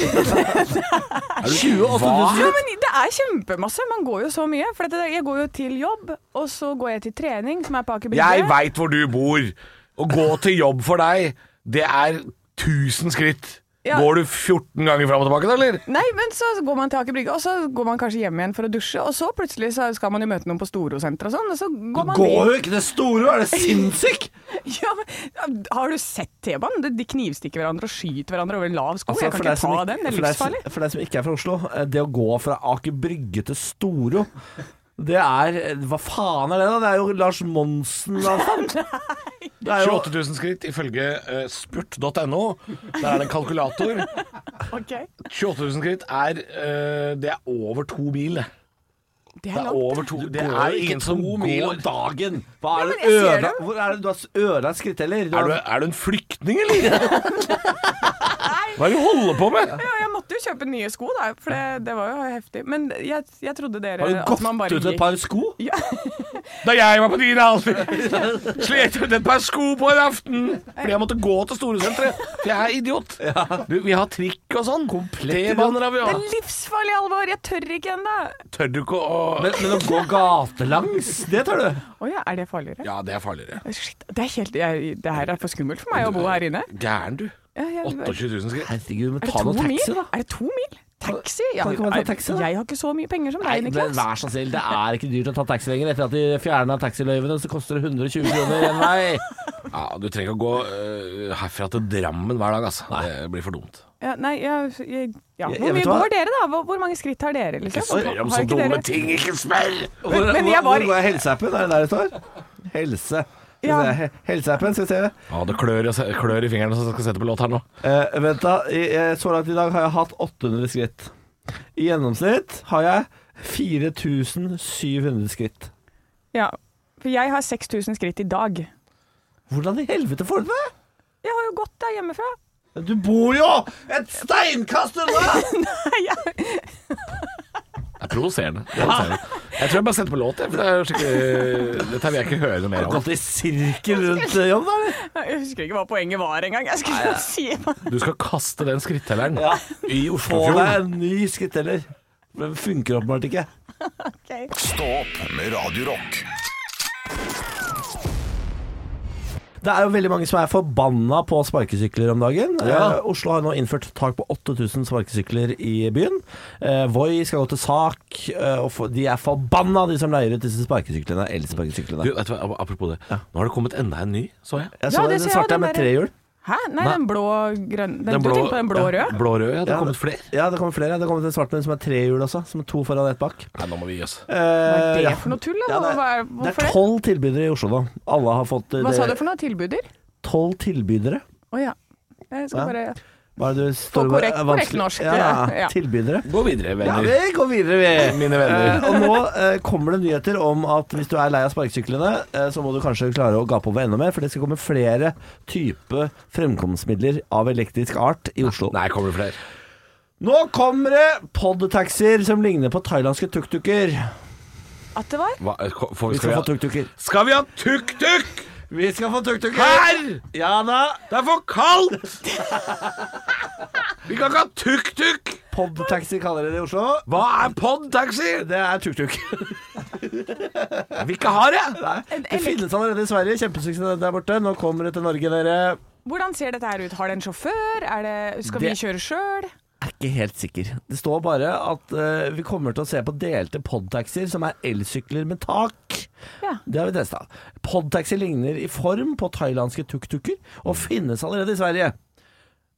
Er du tjueåtte tusen Ja, men det er kjempemasse. Man går jo så mye. For dette, jeg går jo til jobb, og så går jeg til trening, som er på Aker Brygge. Jeg veit hvor du bor. Å gå til jobb for deg, det er tusen skritt. Ja. Går du fjorten ganger fram og tilbake, da, eller? Nei, men så går man til Aker Brygge, og så går man kanskje hjem igjen for å dusje, og så plutselig så skal man jo møte noen på Storosenteret og sånn, og så går man Går jo ikke det store, er det sinnssyk? Ja, men har du sett T-banen? De knivstikker hverandre og skyter hverandre over en lav sko. Altså, jeg kan for deg ikke som ta ikke- den, det er for deg som- livsfarlig. For deg som ikke er fra Oslo, eh, det å gå fra Aker Brygge til Storo, det er Hva faen er det, da? Det er jo Lars Monsen-avstand. Det er jo tjueåtte tusen skritt ifølge uh, spurt punktum no. Der er det en kalkulator. Ok. tjueåtte tusen skritt er uh, Det er over to mil, det. Det Det er er langt. over to Det går er jo ikke ingen som to mil om går. dagen. Hva er Ja, det men jeg ser øde, det. hvor er det du har ødelagt skritteller? Du Er har- du, er du en flyktning, eller? Hva er det du holder på med? Ja, jeg måtte jo kjøpe nye sko, da, for det, det var jo heftig. Men jeg, jeg trodde dere Har du at man gått bare ut et gikk- par sko? Ja. Da jeg var på din alder, slet jeg ut et par sko på en aften fordi jeg måtte gå til Storesenteret. For jeg er idiot. Du, vi har trikk og sånn. T-baner har vi Det òg. er livsfarlig, Alvor. Jeg tør ikke ennå. Tør du ikke å Men, men å gå gatelangs, det tar du. Å ja, er det farligere? Ja, det er farligere. Shit, det er helt jeg, Det her er for skummelt for meg å bo her inne. Gæren, du. Ja, jeg- tjueåtte tusen skritt. Herregud, men Er det ta to noe taxi, mil? da. Er det to mil? Taxi? Ja, Kan ikke man ta taxi, da? Jeg har ikke så mye penger som Nei, deg, men Niklas. vær så snill, det er ikke dyrt å ta taxi lenger. Etter at de fjerna taxiløyvene, så koster det hundre og tjue kroner en vei. Ja, du trenger ikke å gå øh, herfra til Drammen hver dag, altså. Det blir for dumt. Ja, nei, jeg, jeg, ja. Jeg- Hvor jeg vet mye hva? går dere, da? Hvor, hvor mange skritt har dere? Liksom? Spør om Har så ikke dumme dere- ting, ikke spør! Hvor, men jeg var- hvor, hvor er helseappen? Er det der det står? Helse. Skal Ja. vi se. Helseappen, skal vi se. Ja, det klør, i- klør i fingrene, så jeg skal sette på låt her nå. Eh, vent da, I- eh, så langt i dag har jeg hatt åtte hundre skritt. I gjennomsnitt har jeg fire tusen syv hundre skritt. Ja, for jeg har seks tusen skritt i dag. Hvordan i helvete får du det? Jeg har jo gått der hjemmefra. Du bor jo et steinkast unna! Det er provoserende. provoserende. Jeg tror jeg bare setter på låt, jeg, for det er jo skikkelig Dette vil jeg ikke høre noe mer om. Gått i sirkel rundt eh, jobb, da, eller? Jeg husker ikke hva poenget var engang. Jeg skulle si Du skal kaste den skrittelleren Ja. i Få Oslofjorden. deg en ny skritteller. Det funker åpenbart ikke. Stå opp med Radio Rock. Det er jo veldig mange som er forbanna på sparkesykler om dagen. Ja. Eh, Oslo har nå innført tak på åtte tusen sparkesykler i byen. Eh, Voi skal gå til sak, eh, og for, de er forbanna, de som leier ut disse sparkesyklene. Elsparkesyklene. Du, vet du hva, apropos det. Nå har det kommet enda en ny, så jeg. Jeg så Ja, det, det det ser jeg, svarte den med der- trehjul. Hæ? Nei, Nei. den blå grønn den, Den Du tenker på den blå røde? Blå rød, ja. Det Ja, har kommet flere. Ja, det kommer flere. Det har kommet en svart med som er trehjul også, som er to foran og ett bak. Nei, nå må vi gi oss. Eh, Hva er det ja. for noe tull? Da? Ja, det, Hva er, er, det hvorfor er det? tolv tilbydere i Oslo nå. Alle har fått eh, Hva sa du det- for noe? Tilbyder? Tolv tilbydere. Å ja. Jeg skal Ja. bare Hva er det du står korrekt- er korrekt vanskelig- norsk, Ja, ja. tilbydere. Gå videre, Ja, venner. vi går videre, vi. Mine venner. Eh, og nå eh, kommer det nyheter om at hvis du er lei av sparkesyklene, eh, så må du kanskje klare å gape over enda mer, for det skal komme flere typer fremkomstmidler av elektrisk art i Oslo. Nei, kommer det flere? Nå kommer det podtaxier som ligner på thailandske tuk-tuker. At det var? Hva, får Vi vi, skal, skal vi få ha, tuk-tuker. skal vi ha tuk-tuk? Vi skal få tuk-tuker. Her! Ja da. Det er for kaldt! Vi kan ikke ha tuk-tuk! Podtaxi kaller de det i Oslo. Hva er pod-taxi? Det er tuk-tuk. Jeg vil ikke ha det! Nei, det finnes allerede i Sverige. Kjempesuksess der borte. Nå kommer det til Norge, dere. Hvordan ser dette her ut? Har det en sjåfør? Er det, skal Det- vi kjøre sjøl? Jeg er ikke helt sikker. Det står bare at eh, vi kommer til å se på delte podtaxier som er elsykler med tak. Ja. Det har vi testa. Podtaxi ligner i form på thailandske tuk-tuker og finnes allerede i Sverige.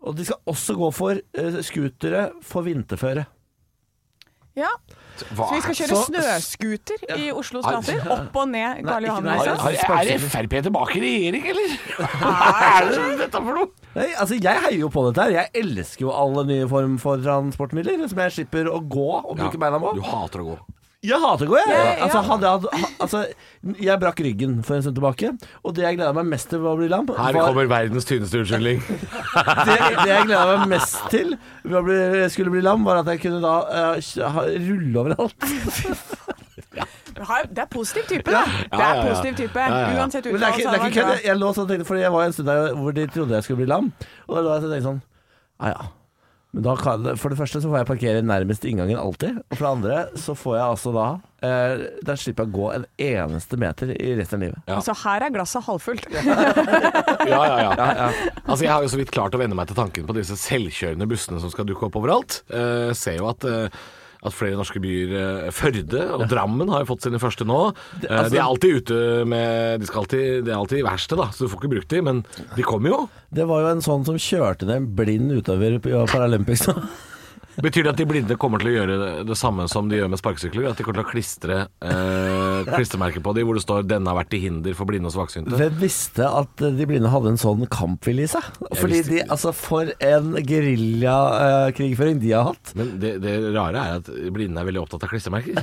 Og de skal også gå for uh, skutere for vinterføre. Ja, Hva? så vi skal kjøre Så- snøskuter i Oslos gater, opp og ned Karl Johan Nei, Reise. ikke- Er F R P tilbake i regjering, eller? Hva er det dette for noe? Nei, altså Jeg heier jo på dette her. Jeg elsker jo alle nye form for transportmidler som jeg slipper å gå og bruke beina på. Du hater å gå. Jeg hater å gå, jeg. Ja, ja. Altså, hadde jeg, hatt- ha, altså, jeg brakk ryggen for en stund tilbake, og det jeg gleda meg mest til ved å bli lam Her var- kommer verdens tynneste unnskyldning. det, det jeg gleda meg mest til ved å bli, skulle bli lam, var at jeg kunne da uh, ha, rulle overalt. Det er positiv type, da. Det Ja, ja, er ja. positiv type. Ja, ja, ja. Uansett Men det er utfall, ikke, så det er hadde ikke kødd. det Jeg, jeg lå sånn og tenkte, fordi jeg var en stund der hvor de trodde jeg skulle bli lam, og da lå jeg og tenkte sånn Ja ja. Men da kan, for det første så får jeg parkere nærmest inngangen alltid, og for det andre så får jeg altså da eh, Da slipper jeg å gå en eneste meter i resten av livet. Ja. Altså, her er glasset halvfullt. Ja, ja, ja. Altså, jeg har jo så vidt klart å venne meg til tanken på disse selvkjørende bussene som skal dukke opp overalt. Jeg ser jo at eh, at flere norske byer, eh, Førde og Drammen har jo fått sine første nå. Det- Eh, altså- de er alltid ute med De skal alltid, det er alltid verste, da, så du får ikke brukt de, men de kommer jo. Det var jo en sånn som kjørte ned en blind utover på Paralympics nå. Betyr det at de blinde kommer til å gjøre det, det samme som de gjør med sparkesykler? At de kommer til å klistre eh, klistremerker på de hvor det står 'Denne har vært til hinder for blinde og svaksynte'? Hvem visste at de blinde hadde en sånn kampvilje i seg? Fordi visste de, ikke. altså For en geriljakrigføring de har hatt. Men det, det rare er at blinde er veldig opptatt av klistremerker.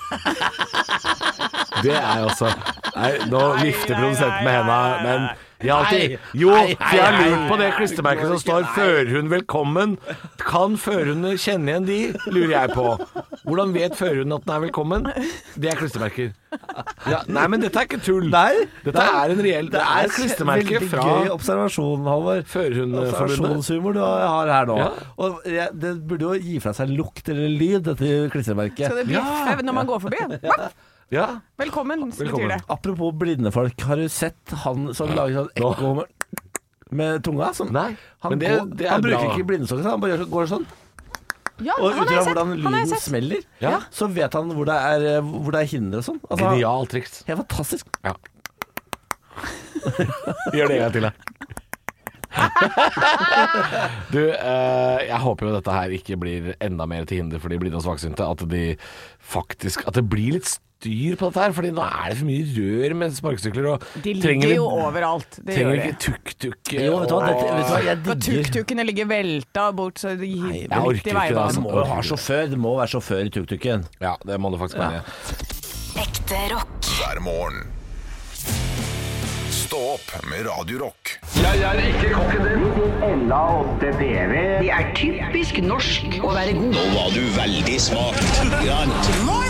Det er altså nei, Nå vifter produsenten med henda, men jeg har alltid Jo, for jeg har lurt på det klistremerket som står 'Førhund velkommen'. Kan førhundene kjenne igjen de, lurer jeg på. Hvordan vet førhunden at den er velkommen? Det er klistremerker. Ja, nei, men dette er ikke tull. Nei, Dette er en reell Det er et klistremerke veldig fra gøy observasjon, Halvor. Førhundforbundet. Observasjonshumor du har her nå. Ja. Og jeg, det burde jo gi fra seg lukt eller lyd, dette klistremerket. Skal det bjeffe når man går forbi? Ja. Velkommen, betyr Velkommen. det. Apropos blinde folk, har du sett han som lager sånn ekko med, med tunga? Som, Nei, han, men det, går, det er han bruker bra. ikke blindestokken, han bare gjør, går sånn. Ja, Og han ut har fra jeg sett. hvordan Han har jeg lyden sett. smeller, Ja. så vet han hvor det er, hvor det er hinder og sånn. Altså, Genialt triks. helt fantastisk. Ja. Gjør det en gang til, da. Du, eh, jeg håper jo dette her ikke blir enda mer til hinder for de blinde og svaksynte. At de faktisk At det blir litt styr på dette her, Fordi nå er det for mye rør med sparkesykler. Og De trenger ligger vi- jo overalt. Det Trenger gjør vi de. ikke tuk-tuk? Jo, vet du hva, dette, vet du hva jeg Og digger. tuk-tukene ligger velta bort, så de Nei, hiver jeg orker litt i ikke det, Du altså. veibanen. må jo ha sjåfør, det må være sjåfør i tuk-tuken. Ja, det må det faktisk være. Ekte rock. hver morgen. Stå opp med Radio Rock. Det er typisk norsk å være god. Nå var du veldig smak. Hvor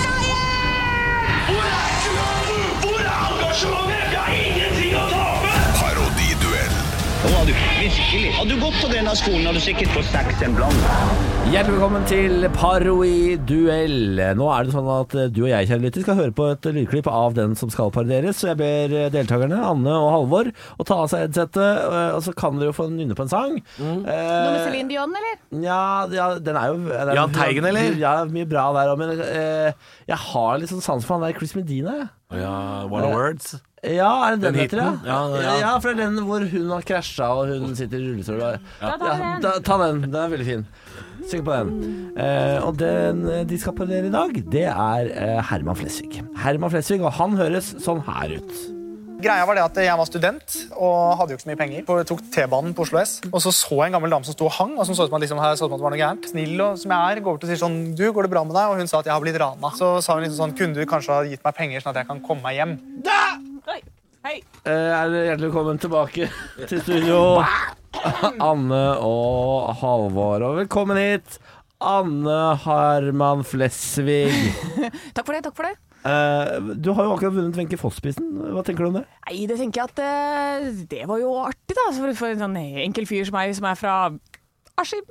er engasjementet? Jeg har ingenting å tape! Parodiduell. Nå var du virkelig. Hadde du gått på denne skolen, hadde du sikkert fått seks en blant. Hjertelig velkommen til Paroi-duell. Nå er det sånn at du og jeg, kjære lytter, skal høre på et lydklipp av den som skal parodieres. Så jeg ber deltakerne, Anne og Halvor, å ta av seg headsetet, og så kan dere jo få nynne på en sang. Noe med Celine Dion, eller? Ja, ja, den er jo den er, Jahn Teigen, eller? Ja, mye bra der òg, men eh, jeg har litt sånn sans for han der Chris Medina. jeg. Ja, One of Words. Ja, er det den, Den heter, ja? hiten? Ja, ja. ja, for det er den hvor hun har krasja og hun sitter i rullestol. Ja. Da tar vi den. da, ta den. Den er veldig fin. Syng på den. Eh, og den de skal parodiere i dag, det er eh, Herman Flesvig. Herman Flesvig, og han høres sånn her ut. Greia var det at jeg var student og hadde jo ikke så mye penger. Jeg tok T-banen på Oslo S, og så så jeg en gammel dame som sto og hang, og som så ut som at, liksom, her, så ut som at det var noe gærent. Snill og som jeg er, går over til og sier sånn, du, går det bra med deg? Og hun sa at jeg har blitt rana. Så sa hun liksom sånn, kunne du kanskje ha gitt meg penger sånn at jeg kan komme meg hjem? Hei. Eh, er dere hjertelig velkommen tilbake til studio. Anne og Halvor, og velkommen hit. Anne Herman Flesvig. Takk for det, takk for det. Eh, du har jo akkurat vunnet Wenche Foss-prisen. Hva tenker du om det? Nei, det tenker jeg at eh, det var jo artig, da. For, for en sånn enkel fyr som meg, som er fra Askim.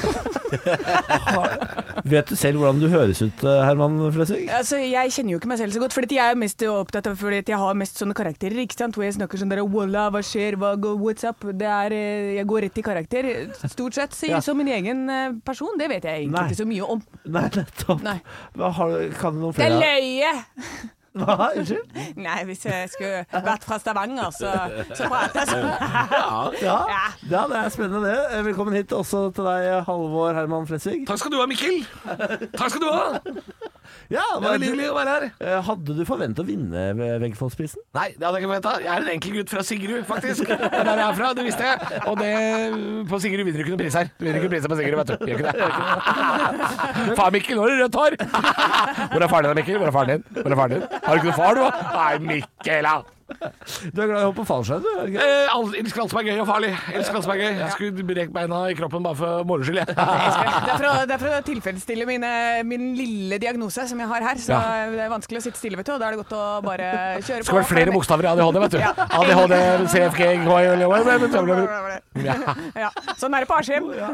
Vet du selv hvordan du høres ut, Herman Flesvig? Altså, jeg kjenner jo ikke meg selv så godt, fordi jeg er mest opptatt av fordi jeg har mest sånne karakterer, ikke sant? Hvor jeg snakker sånn der, Walla, hva skjer, hva går, what's up? Det er, eh, jeg går rett i karakter. Stort sett, så, Ja. som min egen eh, person, det vet jeg egentlig Nei. ikke så mye om. Nei, nettopp. Nei. Hva har, kan du noen Det er flere? løye! Hva? Unnskyld? Nei, hvis jeg skulle vært fra Stavanger, så, så prater jeg sånn. Ja, ja. ja, det er spennende det. Velkommen hit også til deg, Halvor Herman Flesvig. Takk skal du ha, Mikkel. Takk skal du ha. Ja, det var veldig hyggelig å være her. Hadde du forventet å vinne Veggfoldsprisen? Nei, det hadde jeg ikke forventet. Jeg er en enkel gutt fra Sigrud, faktisk. Det er der jeg er fra, det visste jeg. Og det, på Sigrud vinner du ikke noen pris her. Du vinner ikke priser på Sigrud, vet du. Gjør ikke det. Faen, Mikkel, nå har du rødt hår. Hvor er faren din, Mikkel? Hvor er faren din? Hvor er faren din? Har du ikke noen far, du? Nei, Mikkel, da. Du er glad i å hoppe fallskjerm, du? Jeg eh, elsker alt som er gøy og farlig. Jeg elsker alt som er gøy. Jeg skulle brekt beina i kroppen bare for moro skyld. Det er for å, det er for å tilfredsstille mine, min lille diagnose som jeg har her. Så ja. Det er vanskelig å sitte stille, vet du. Og da er det godt å bare kjøre på. Skal være flere bokstaver i A D H D, vet du. Ja. A D H D, C F G, ja. ja. Sånn er det på Askim. Ja,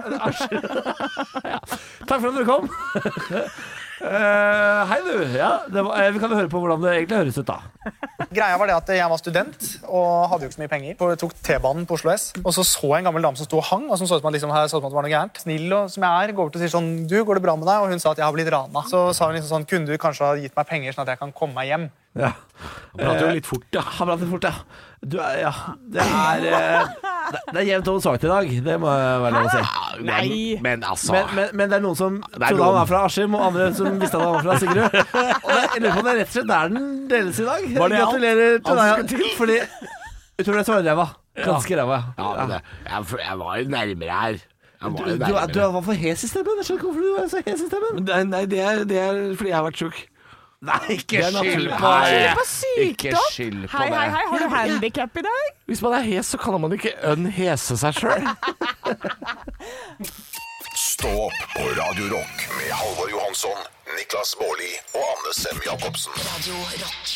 takk for at dere kom. Uh, hei du, ja, det var, uh, vi kan jo høre på hvordan det egentlig høres ut da. Greia var det at jeg var student og hadde jo ikke så mye penger. Jeg tok T-banen på Oslo S, og så så jeg en gammel dame som sto og hang, og som så ut som at, liksom, her, så ut som at det var noe gærent. Snill og som jeg er, går over til og sier sånn, du, går det bra med deg? Og hun sa at jeg har blitt rana. Så sa hun liksom sånn, kunne du kanskje ha gitt meg penger sånn at jeg kan komme meg hjem? Ja. Han prater jo litt fort, ja. Han prater fort, ja. Du er, ja, det er uh, det er jevnt over svagt i dag. Det må jeg være lov å si. Nei, men altså men, men, men det er noen som trodde han var fra Askim, og andre som visste at han var fra Sigrud. Og det, jeg lurer på om det er rett og slett der den deles i dag. Gratulerer til deg. Fordi utover det så var det ræva. Ganske ræva. Ja, men det, jeg, jeg var jo nærmere her. Du, du, du var for hes i stemmen. Jeg skjønner ikke hvorfor du var så hes i stemmen. Nei, nei det, er, det er fordi jeg har vært sjuk. Nei, ikke skyld på det. Ikke skyld på hei, det. Hei, hei, har du handicap i dag? Hvis man er hes, så kan man ikke unhese seg selv. Stå opp på Radio Rock med Halvor Johansson, Niklas Baarli og Anne Sem Jacobsen. Radio Rock.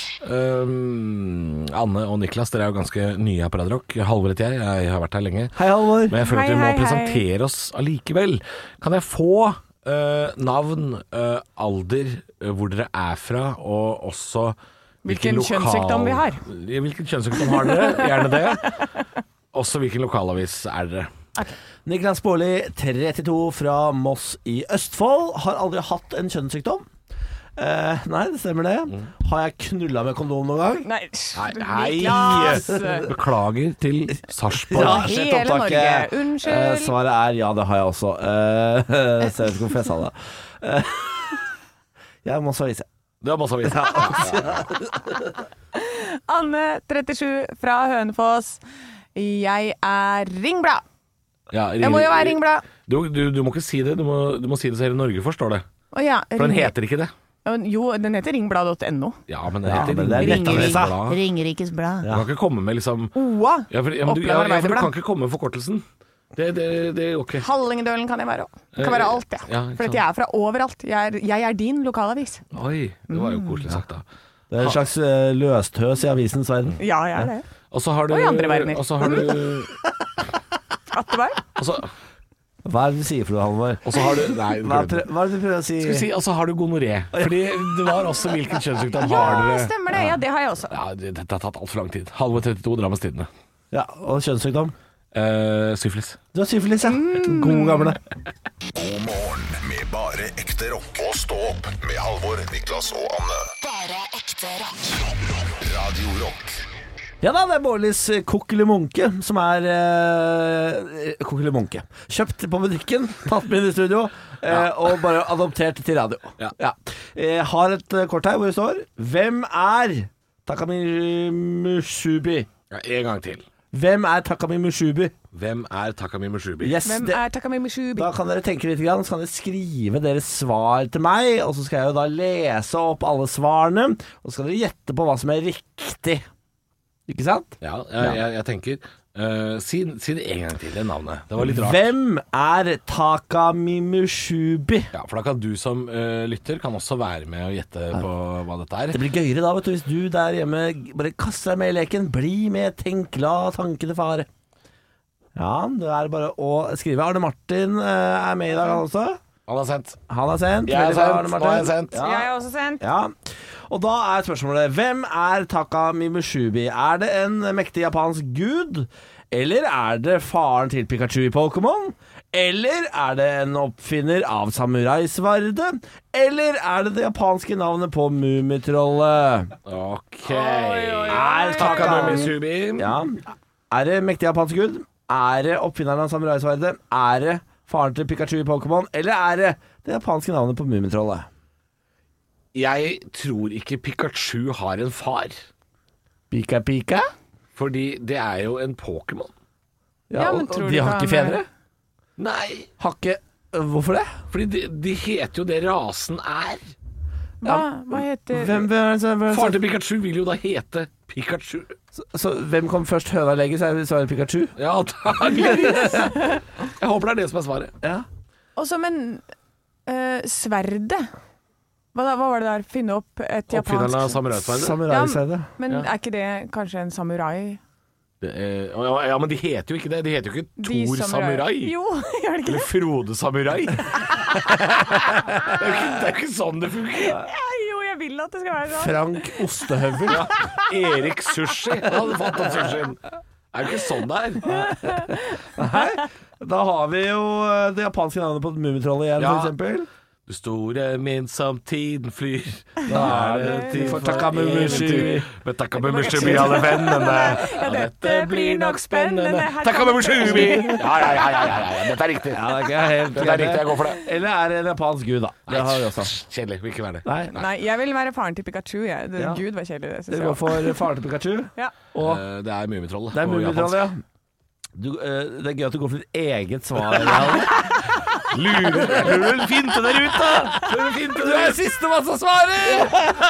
Um, Anne og Niklas, dere er jo ganske nye her på Radio Rock. Halvor heter jeg, jeg har vært her lenge. Hei, Halvor. Men jeg føler at vi hei, må hei, presentere oss allikevel. Kan jeg få uh, navn, uh, alder, uh, hvor dere er fra, og også hvilken, hvilken lokal... kjønnssykdom vi har. Hvilken kjønnssykdom har dere? Gjerne det. Også hvilken lokalavis er dere? Okay. Niklas Baarli, trettito, fra Moss i Østfold. Har aldri hatt en kjønnssykdom. Uh, nei, det stemmer det. Mm. Har jeg knulla med kondom noen gang? Nei, Niklas! Beklager til Sarpsborg. Ja, hele Norge. Unnskyld. Uh, svaret er ja, det har jeg også. Uh, så jeg vet ikke hvorfor jeg sa det. Uh, jeg har masse aviser. Du har masse aviser. Anne, trettisju, fra Hønefoss. Jeg er Ringblad. Ja, ring, jeg må jo være Ringblad. Du, du, du må ikke si det. Du må, du må si det så hele Norge forstår det. Oh, ja, For den heter ikke det. Jo, den heter ringblad punktum no. Ja, men den ja, heter men det er Ringerikes Ringerikes Blad. Du kan ikke komme med liksom O A. Ja, for, ja, men du, ja, ja, for du kan ikke komme med forkortelsen. Det, det, det er ok. Hallingdølen kan jeg være òg. Kan være alt, jeg. Ja, for jeg er fra overalt. Jeg er, jeg er din lokalavis. Oi, det var jo koselig sagt, da. Det er en slags uh, løstøs i avisens verden. Ja, jeg er det. Og så har du Og i andre verdener. Og så har du Attevei. Og så Hva er det du sier for noe, Halvor? Og så har du Nei, hva, prøv, hva er det du prøver å si? Skal vi si, og så har du gonoré. Fordi det var også hvilken kjønnssykdom ja, har dere. Ja, stemmer det. Ja, det har jeg også. Ja, det, det har tatt alt for lang tid. Halvor trettito, Drammens Tidende. Ja, og kjønnssykdom? Uh, syfilis. Du har syfilis, ja. Mm. God gamle. God morgen med bare ekte rock. Og stå opp med Halvor, Niklas og Anne. Bare ekte rock. Radio Rock. Ja da, det er Baarlis Kokkelimunke, som er eh, Kokkelimunke. Kjøpt på butikken, tatt med inn i studio, eh, ja. og bare adoptert til radio. Ja. Ja. Jeg har et kort her hvor det står: hvem er Takami Mushubi? Ja, en gang til. Hvem er Takami Mushubi? Hvem er Takami Mushubi? Yes, Hvem det, er Takami Mushubi? Da kan dere tenke litt, så kan dere skrive deres svar til meg, og så skal jeg jo da lese opp alle svarene, og så skal dere gjette på hva som er riktig. Ikke sant? Ja, jeg, jeg, jeg tenker uh, si, si det en gang til, det navnet. Det var litt rart. Hvem er Takami Mushubi? Ja, for da kan du som uh, lytter kan også være med og gjette ja. på hva dette er. Det blir gøyere da, vet du, hvis du der hjemme bare kaster deg med i leken. Bli med, tenk, la tankene fare. Ja, det er bare å skrive. Arne Martin uh, er med i dag, han også. Han har sendt. Han har sendt. Jeg har sendt. Nå har jeg sendt. Ja. Jeg har også sendt. Ja. Og da er spørsmålet: hvem er Takami Mushubi? Er det en mektig japansk gud? Eller er det faren til Pikachu i Pokémon? Eller er det en oppfinner av samuraisvardet? Eller er det det japanske navnet på Mummitrollet? Ok. Er Takamumi-subi. Ja. Er det mektig japansk gud? Er det oppfinneren av samuraisvardet? Er det faren til Pikachu i Pokémon? Eller er det det japanske navnet på Mummitrollet? Jeg tror ikke Pikachu har en far. Pika Pika? Fordi det er jo en Pokémon. Ja, Ja, og, men tror og du de har ikke ikke han er- fedre? Nei, Har ikke Hvorfor det? fordi de, de heter jo det rasen er. Hva, hva heter Hvem, hvem, er det som- hvem, Faren til Pikachu vil jo da hete Pikachu. så, så hvem kom først, høna eller egget? Så er det svaret Pikachu? Ja, antageligvis. Jeg håper det er det som er svaret. Ja. Og så, men uh, sverdet hva, da, hva var det der? Finne opp et Oppfinneren av japansk samuraisverdet. Samuraisverdet. Men Ja. er ikke det kanskje en samurai? Det er- Ja, ja, men de heter jo ikke det. De heter jo ikke De Thor Samurai. Jo, gjør det ikke Eller det? Frode Samurai. det, er jo ikke, det er jo ikke sånn det funker. Ja, jo, jeg vil at det skal være sånn. Frank Ostehøvel. Ja, Erik Sushi hadde fått den sushien. Det er jo ikke sånn det er. Nei, da har vi jo eh, det japanske navnet på Mummitrollet igjen, Ja. for eksempel. Du store min som tiden flyr. Da er det tid for Takamumushubi. Med Takamumushubi alle vennene. Ja, dette blir nok spennende. Takamumushubi! Ja, ja, ja, ja, ja, ja. Dette er riktig. Ja, det er ikke helt Dette er riktig, jeg går for det. Eller er det en japansk gud, da? Det har vi også. Kjedelig, vil ikke være det. Nei, Nei, jeg vil være faren til Pikachu. Jeg. Det, Ja. Gud, var kjedelig det, synes det jeg. går for faren til Pikachu. Ja. Og Eh, Det er Mummitrollet. det er på Mummitrollet, japansk. ja. Du, eh, det er gøy at du går for ditt eget svar. Jan. Lurer, lurer du finte der ute? Lurer du finte Du der er ute? sistemann som svarer!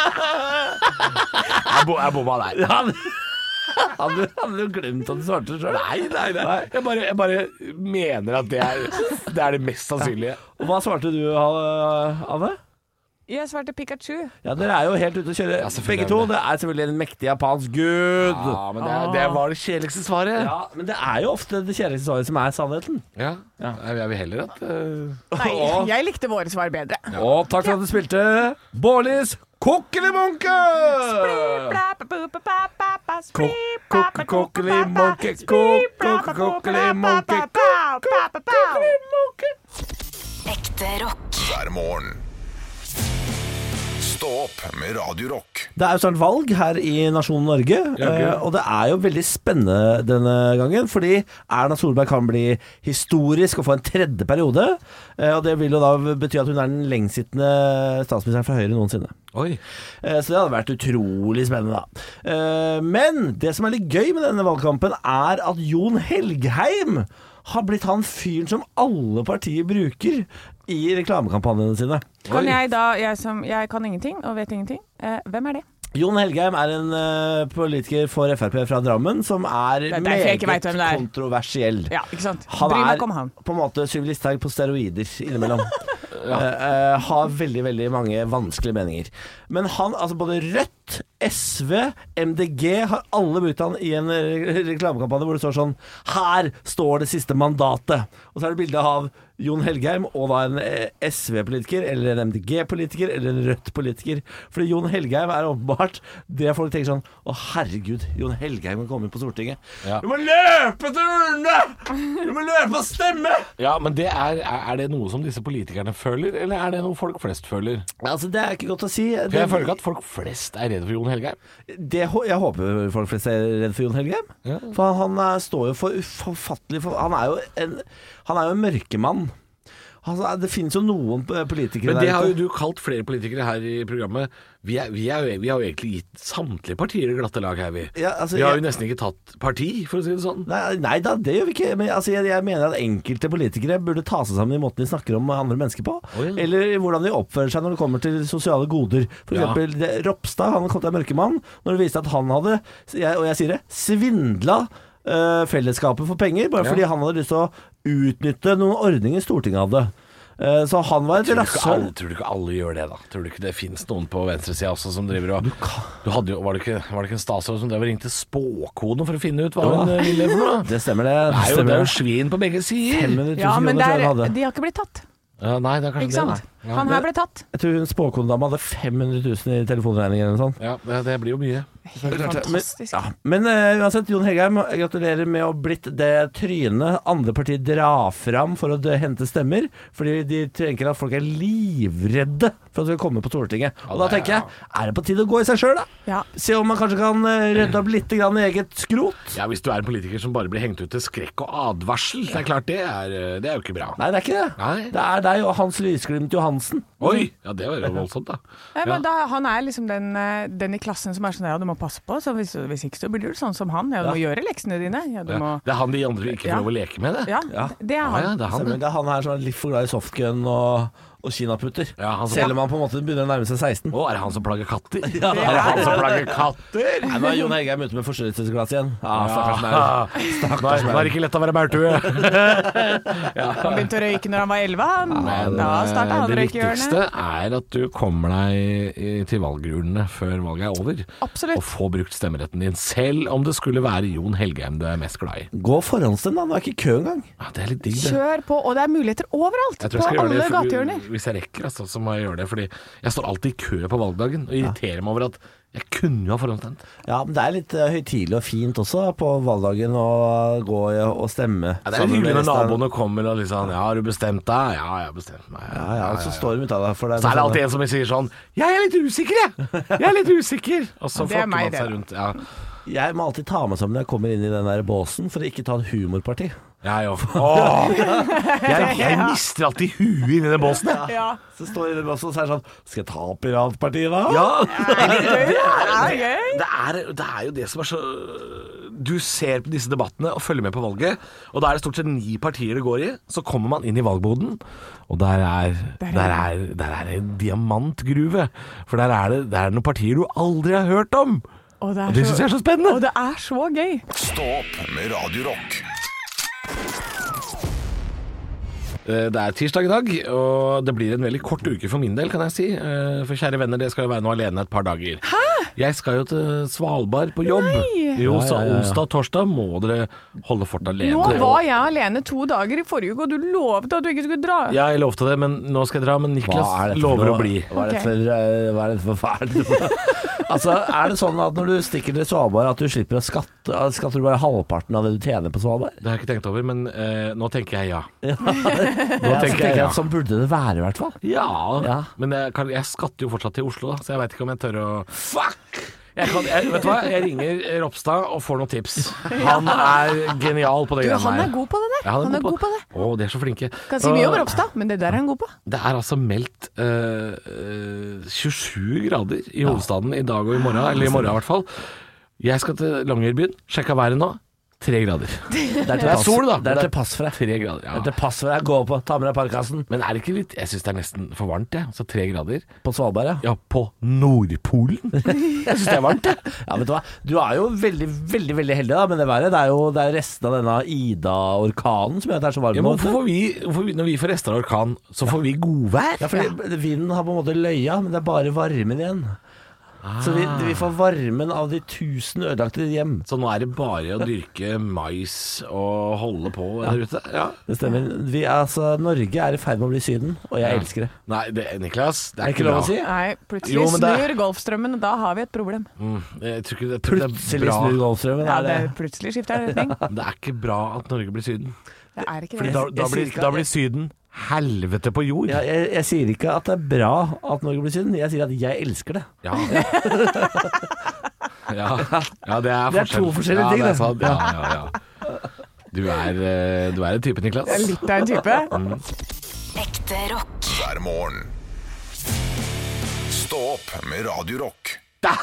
Jeg bo- jeg bomma der. Han hadde hadde jo glemt at du svarte sjøl. Nei, nei, nei. Jeg bare, jeg bare mener at det er det, er det mest sannsynlige. Og hva svarte du, Anne? Jeg svarte Pikachu. Ja, dere er jo helt ute å kjøre. Ja, selvfølgelig Begge to. er det. Det er selvfølgelig en mektig japansk gud. Ja, men det, det var det kjedeligste svaret. Ja, men det er jo ofte det kjedeligste svaret som er sannheten. Ja, jeg vil heller at uh... Nei, jeg likte våre svar bedre. Og takk for at du spilte Bårlis Kokkelimonke! Kokkelimonke, kokkelimonke, kokkelimonke. Ekte rock. hver morgen. Stå opp med Radio Rock. Det er jo snart valg her i nasjonen Norge, eh, og det er jo veldig spennende denne gangen, fordi Erna Solberg kan bli historisk og få en tredje periode, eh, og det vil jo da bety at hun er den lengstsittende statsministeren fra Høyre noensinne. Oi. Eh, Så det hadde vært utrolig spennende da. Eh, Men det som er litt gøy med denne valgkampen er at Jon Helgheim har blitt han fyren som alle partier bruker i reklamekampanjene sine. Kan jeg da, jeg som jeg kan ingenting og vet ingenting, eh, hvem er det? Jon Helgheim er en eh, politiker for F R P fra Drammen som er Det er derfor jeg ikke vet meget hvem det er. kontroversiell. Ja, ikke sant? Han Bryr meg er ikke om han. på en måte Sylvi Listhaug på steroider innimellom. Eh, eh, har veldig, veldig mange vanskelige meninger. Men han, altså både Rødt, S V, M D G har alle brukt han i en re- reklamekampanje hvor det står sånn: her står det siste mandatet. Og så er det bilde av Jon Helgheim og da en eh, S V-politiker eller en M D G-politiker eller en Rødt-politiker. Fordi Jon Helgheim er åpenbart det folk tenker sånn: å herregud, Jon Helgheim kan komme inn på Stortinget. Ja. Du må løpe til urnene! Du må løpe og stemme! Ja, men det er, er det noe som disse politikerne føler, eller er det noe folk flest føler? Altså, det er ikke godt å si. For jeg føler ikke at folk flest er redd for Jon Helgheim. Det, hå- jeg håper folk flest er redd for Jon Helgheim. Ja. For han, han er- står jo for uforfattelig for, Han er jo en Han er jo en mørkemann. Altså, det finnes jo noen p- politikere Men det der har ute. jo du kalt flere politikere her i programmet. Vi, er, vi, er, jo- vi har jo egentlig gitt samtlige partier det glatte lag her, vi. Ja, altså, vi har jeg- jo nesten ikke tatt parti, for å si det sånn. Nei, nei da, det gjør vi ikke. Men altså, jeg, jeg mener at enkelte politikere burde ta seg sammen i måten de snakker om andre mennesker på. Å, ja. Eller i hvordan de oppfører seg når det kommer til sosiale goder. For Ja. eksempel det, Ropstad, han kom til en mørkemann når det viste at han hadde, jeg, og jeg sier det, svindla øh, fellesskapet for penger, bare Ja. fordi han hadde lyst til å utnytte noen ordninger Stortinget hadde. Eh, så han var et Tror du, ikke rasshøl. alle, tror du ikke alle gjør det, da? Tror du ikke det finnes noen på venstresida også som driver og du hadde jo, var, det ikke, var det ikke en statsråd som drev og ringte spåkone for å finne ut hva Jo. hun eh, ville for noe? Det stemmer, det. Det er jo, stemmer det er jo svin på begge sider. fem hundre tusen Ja, men kroner tror jeg der, han hadde. de har ikke blitt tatt. Ja, nei, det er kanskje Ikke sant? det. Han her ble tatt. Jeg tror hun spåkondama hadde fem hundre tusen i telefonregning eller noe sånt. Ja, det, det blir jo mye. Helt fantastisk. Men, ja. Men uh, uansett, Jon Helgheim, gratulerer med å ha blitt det trynet andre partier drar fram for å dø, hente stemmer, fordi de tenker at folk er livredde for at de skal komme på Stortinget. Og da tenker jeg, er det på tide å gå i seg selv da? Ja. Se om man kanskje kan uh, redde opp litt grann i eget skrot. Ja, hvis du er en politiker som bare blir hengt ut til skrekk og advarsel, det er klart det er, det er jo ikke bra. Nei, det er ikke det. Nei. Det er deg og Hans Lysglimt Johansen. Oi, ja det var jo voldsomt da. Ja, men da. Han er liksom den, den i klassen som er sånn, ja, du må passe på, så hvis, hvis ikke så blir du sånn som han. Ja, du må gjøre leksene dine. Ja, du Ja. må... Det er han de andre ikke får Ja. lov å leke med det. Ja, Ja. det er han. Ah, ja, det er han. Det er han her som er litt for glad i softgun og, og kinaputter. Ja, han som- Selv om han på en måte begynner å nærme seg seksten. Å, er det han som plager katter? Ja, Er det han som plager katter? Nei, nå er Jon Helgheim ute med forstørrelsesglass igjen. Ja, stakkars Ja. meg. Nå Stakkars er nå er det ikke lett å være bærtue. Han begynte å røyke når han var elleve, han. Men Da startet han det røykehjørnet. viktigste er at du kommer deg i- til valgurnene før valget er over. Absolutt. Og får brukt stemmeretten din, selv om det skulle være Jon Helgheim du er mest glad i. Gå forhåndsstem, da. Nå er ikke kø engang. Ja, det er litt digg, det. Kjør på, og det er muligheter overalt. Jeg tror På jeg skal gjøre alle det for- gatehjørner. hvis jeg rekker, altså, så må jeg gjøre det. Fordi jeg står alltid i kø på valgdagen og irriterer meg over at jeg kunne jo ha forhåndsstemt. Ja, men det er litt uh, høytidelig og fint også på valgdagen å gå og stemme. Ja, det er litt hyggelig når naboene kommer og liksom ja, har du bestemt deg? Ja, jeg har bestemt meg. Ja, ja, og så står de ut av deg. For det Så er det alltid en som sier sånn jeg er litt usikker, jeg! Jeg er litt usikker! Og så Det er flokker meg, man seg det. rundt. Ja, Jeg må alltid ta meg sammen når jeg kommer inn i den der båsen, for å ikke ta et humorparti. jeg òg. Åh! Jeg, jeg mister alltid huet inni den båsen, jeg. Ja. Så står jeg i den båsen og så er det sånn skal jeg ta piratpartiet da? Ja, Det er gøy. det er, det er jo det som er så Du ser på disse debattene og følger med på valget, og da er det stort sett ni partier det går i. Så kommer man inn i valgboden, og der er, der er, der er det en diamantgruve. For der er det, det er noen partier du aldri har hørt om. Og det, Og det synes jeg er så spennende. Og det er så gøy. Stå opp med Radio Rock. Det er tirsdag i dag, og det blir en veldig kort uke for min del, kan jeg si. For kjære venner, det skal jo være nå alene et par dager. Hæ? Jeg skal jo til Svalbard på jobb. Nei. Jo, så Ja, ja, ja. onsdag og torsdag må dere holde fort alene. Nå var jeg alene to dager i forrige uke, og du lovte at du ikke skulle dra. Ja, jeg lovte det, men nå skal jeg dra. Men Hva er Niklas dette for lover noe? å bli. Hva er det Ok. for, eh, hva er det for fælt? Altså, er det sånn at når du stikker til Svalbard at du slipper å skatte, skatter du bare halvparten av det du tjener på Svalbard? Det har jeg ikke tenkt over, men eh, nå tenker jeg ja. Ja. Nå Jeg tenker jeg ja. at sånn burde det være i hvert fall. Ja, Ja. men jeg, kan, jeg skatter jo fortsatt til Oslo, da, så jeg vet ikke om jeg tør å Fuck! Jeg, kan, jeg, vet du hva? Jeg ringer Ropstad og får noen tips. Han er genial på det Du, greiene han her. er god på det der. Ja, han er god på det. Å, de er så flinke. Kan si mye om Og Ropstad, men det der er han god på. Det er altså meldt eh, eh, tjuesju grader i hovedstaden i dag og i morgen, eller i morgen i hvert fall. Jeg skal til Longyearbyen, sjekka været nå. Tre grader. Det er, Det er sol, da. Det er til pass for deg. Tre grader, Det er ja. til pass for deg. Gå på, ta med deg parkasen. Men er det ikke litt Jeg syns det er nesten for varmt, jeg. Altså tre grader. På Svalbard, ja. Ja, på Nordpolen. Jeg syns det er varmt, jeg. Ja, vet du hva? Du er jo veldig, veldig veldig heldig da, med det været. Det er jo det er resten av denne Ida-orkanen som gjør at det er så varmt. Ja, men nå. hvorfor får vi, hvorfor, vi- når vi får rester av orkan, så får vi godvær? Ja, fordi vinden har på en måte løya, men det er bare varmen igjen. Så vi, vi får varmen av de tusen ødelagte hjem. Så nå er det bare å dyrke mais og holde på der ute? Ja. Det stemmer. Vi, altså, Norge er i ferd med å bli Syden, og jeg Ja. elsker det. Nei, det, Niklas, det Er er det ikke ikke lov bra. å si? Nei, plutselig Jo, men det- snur Golfstrømmen, og da har vi et problem. Mm, jeg tror ikke det, jeg tror det Plutselig er bra. snur Golfstrømmen. Ja, er det det. plutselig skifter det retning. Det er ikke bra at Norge blir Syden. Det er ikke Fordi det. da, Jeg da, sier blir, ikke da at- blir Syden helvete på jord. Ja, jeg, jeg sier ikke at det er bra at Norge blir Syden, jeg sier at jeg elsker det. Ja. ja. ja, det er Det er forskjell. to forskjellige ja, ting, det er det. sant. Ja, ja, ja. Du er, eh, du er en type, Niklas. Det er litt av en type. Mm. Ekte rock. hver morgen. Stå opp med Radio Rock.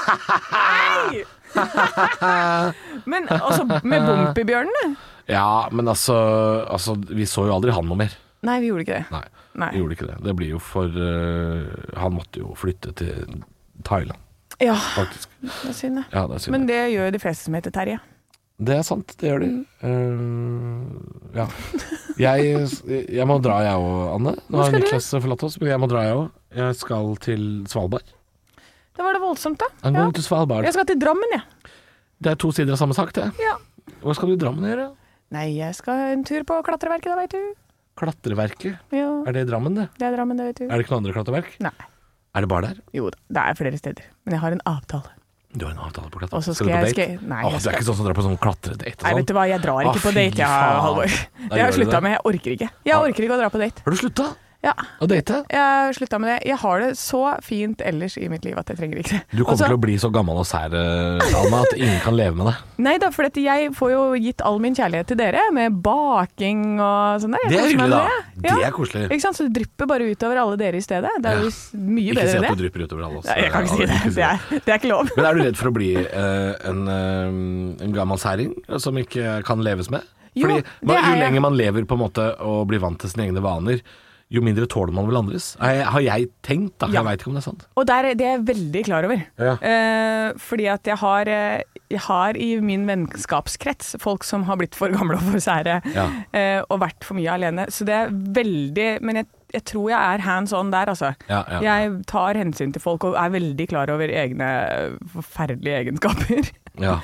Men også med Bompibjørnene. Ja, men altså, altså Vi så jo aldri han noe mer. Nei, vi gjorde ikke det. Nei, Nei. vi gjorde ikke det. Det blir jo for eh, Han måtte jo flytte til Thailand, Ja, faktisk. det er synd det. Ja, det er synd. Men det gjør jo de fleste som heter Terje. Det er sant, det gjør de. Eh, ja. Jeg, jeg må dra, jeg òg, Anne. Nå Hvor har skal du? Niklas forlatt oss, men jeg må dra, jeg òg. Jeg skal til Svalbard. Da var det voldsomt, da. I'm Ja. going to Svalbard. Jeg skal til Drammen, jeg. Det er to sider av samme sak, det. Ja. Hva skal du i Drammen gjøre? Nei, jeg skal en tur på klatreverket, da, veit du. Klatreverket? Ja. Er det i Drammen, det? Det er Drammen, det vet du. Er det ikke noe andre klatreverk? Nei. Er det bare der? Jo da, det er flere steder. Men jeg har en avtale. Du har en avtale på klatre. Og så skal, skal du på jeg- date? skal jeg- nei, Åh, jeg du er ikke skal- sånn som drar på sånn klatredate og Nei, sånn? vet du hva, jeg drar ikke Å, på date, fy jeg, faen. Halvor. Da Det har gjør jeg du slutta det. med. Jeg orker ikke. Jeg orker ikke å dra på date. Har du slutta? Ja. Å date? Jeg har slutta med det. Jeg har det så fint ellers i mitt liv at jeg trenger ikke det. Du kommer Også- til å bli så gammel og sær, eh, Alma, at ingen kan leve med deg. Nei da, for at jeg får jo gitt all min kjærlighet til dere, med baking og sånn der. Jeg Det er koser meg hyggelig, med da. det. Det er koselig. Ikke sant? Så det drypper bare utover alle dere i stedet. Det er jo s- mye Ikke bedre si det. at du drypper utover alle oss. Nei, jeg kan ikke si det. Ikke si Det er, det er ikke lov. Men er du redd for å bli eh, en, eh, en gammel særing som ikke kan leves med? Jo, Fordi det man, er Jo jeg. lenger man lever på en måte og blir vant til sine egne vaner, jo mindre tåler man vel andres. Har har jeg tenkt, da. Ja. Jeg veit ikke om det er sant. Og der, det er jeg veldig klar over. Ja. Eh, fordi at jeg har, eh, jeg har i min vennskapskrets folk som har blitt for gamle og for sære, Ja. eh, og vært for mye alene. Så det er veldig Men jeg, jeg tror jeg er hands on der, altså. Ja, ja. Jeg tar hensyn til folk og er veldig klar over egne forferdelige egenskaper. Ja.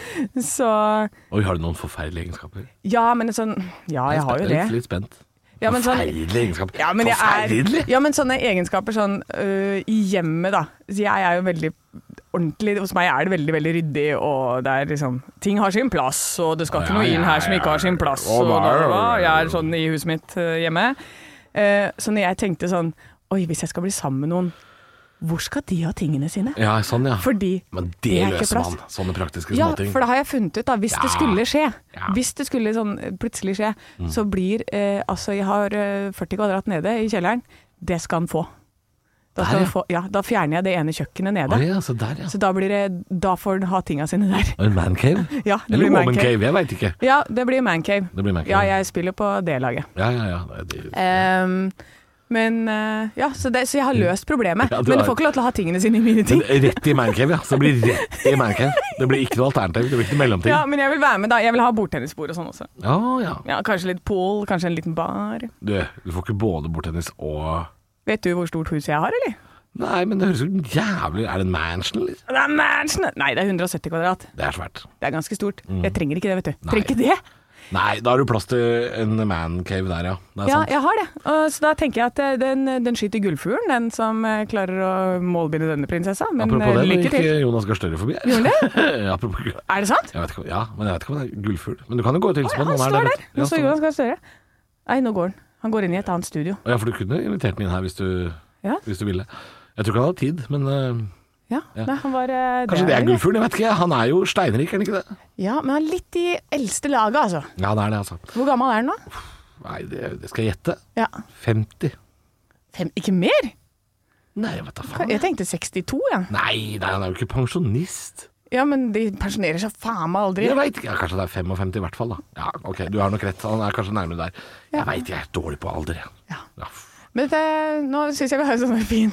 Så Oi, har du noen forferdelige egenskaper? ja, men sånn Ja, jeg har jo det. Jeg er litt spent. Ja, men sånn- Forferdelige egenskaper. Ja, men jeg Forferdelig! er, ja, men sånne egenskaper sånn øh, i hjemmet, da. Så jeg er jo veldig ordentlig. Hos meg er det veldig, veldig ryddig, og det er liksom ting har sin plass, og det skal Ja, ikke noe ja, inn her som ja, ikke har sin plass. ja. Og Å, da, nei, da, jeg ja, er sånn i huset mitt øh, hjemme. Eh, så når jeg tenkte sånn Oi, hvis jeg skal bli sammen med noen, hvor skal de ha tingene sine? Ja, sånn, ja. Fordi Men det det er ikke løser plass. man. Sånne praktiske Ja, småting. for da har jeg funnet ut da, hvis Ja. det skulle skje, Ja. hvis det skulle sånn plutselig skje, Mm. så blir, eh, altså jeg har eh, førti kvadrat nede i kjelleren, det skal han få. Da, skal Der, han få, ja, da fjerner jeg det ene kjøkkenet nede. Oi, ja, så der, ja. Så da, blir det, da får han ha tingene sine der. En mancave? Ja, det Eller blir man woman cave. cave, jeg veit ikke. Ja, det blir mancave. Det blir man cave. Ja, jeg spiller på det laget. Ja, ja, ja. Det, det, Ehm, men eh, ja, så, det, så jeg har løst problemet. Ja, du men har- du får ikke lov til å ha tingene sine i mine ting. Men rett i mancave, ja. Så det blir rett i mancave. Det blir ikke noe alternativ. Det blir ikke noe mellomting. Ja, men jeg vil være med da. Jeg vil ha bordtennisbord og sånn også. Ja, ja. Ja, kanskje litt pool, kanskje en liten bar. Du, du får ikke både bordtennis og Vet du hvor stort hus jeg har, eller? Nei, men det høres ut jævlig Er det en mansion, eller? Det er mansion! Nei, det er hundre og sytti kvadrat. Det er svært. Det er ganske stort. Mm. Jeg trenger ikke det, vet du. Nei. Trenger ikke det? Nei, da har du plass til en mancave der, ja. Det er Ja, sant. jeg har det. Og så da tenker jeg at eh, den, den skyter gullfuglen, den som eh, klarer å målbinde denne prinsessa. Men Apropos eh, det, nå lykke gikk til. Jonas Gahr Støre forbi her. Gjorde han Apropos gull. Er det sant? Jeg vet ikke, ja, men jeg vet ikke om det er gullfugl. Men du kan jo gå ut og hilse på Han den. står der. Nå Ja, står Jonas Gahr Støre. Nei, nå går han. Han går inn i et annet studio. Ja, for du kunne invitert meg inn her hvis du, Ja. hvis du ville. Jeg tror ikke han hadde tid, men uh, Ja, Ja. Nei, han var eh, kanskje det er det. gullfugl? Jeg vet ikke. Han er jo steinrik, er han ikke det? Ja, men han er litt i eldste laget, altså. Ja, det er det, altså. Hvor gammel er han nå? Nei, det, det skal jeg gjette. Ja. femti. Fem, ikke mer? Nei, jeg vet da faen. Jeg tenkte sekstito, ja. Nei, nei, han er jo ikke pensjonist. Ja, men de pensjonerer seg faen meg aldri. Jeg vet ikke. Ja, kanskje det er femtifem i hvert fall, da. Ja, ok, du har nok rett. Han er kanskje nærmere der. Jeg vet jeg er dårlig på alder, jeg. Ja. Men det, nå syns jeg vi har en sånn fin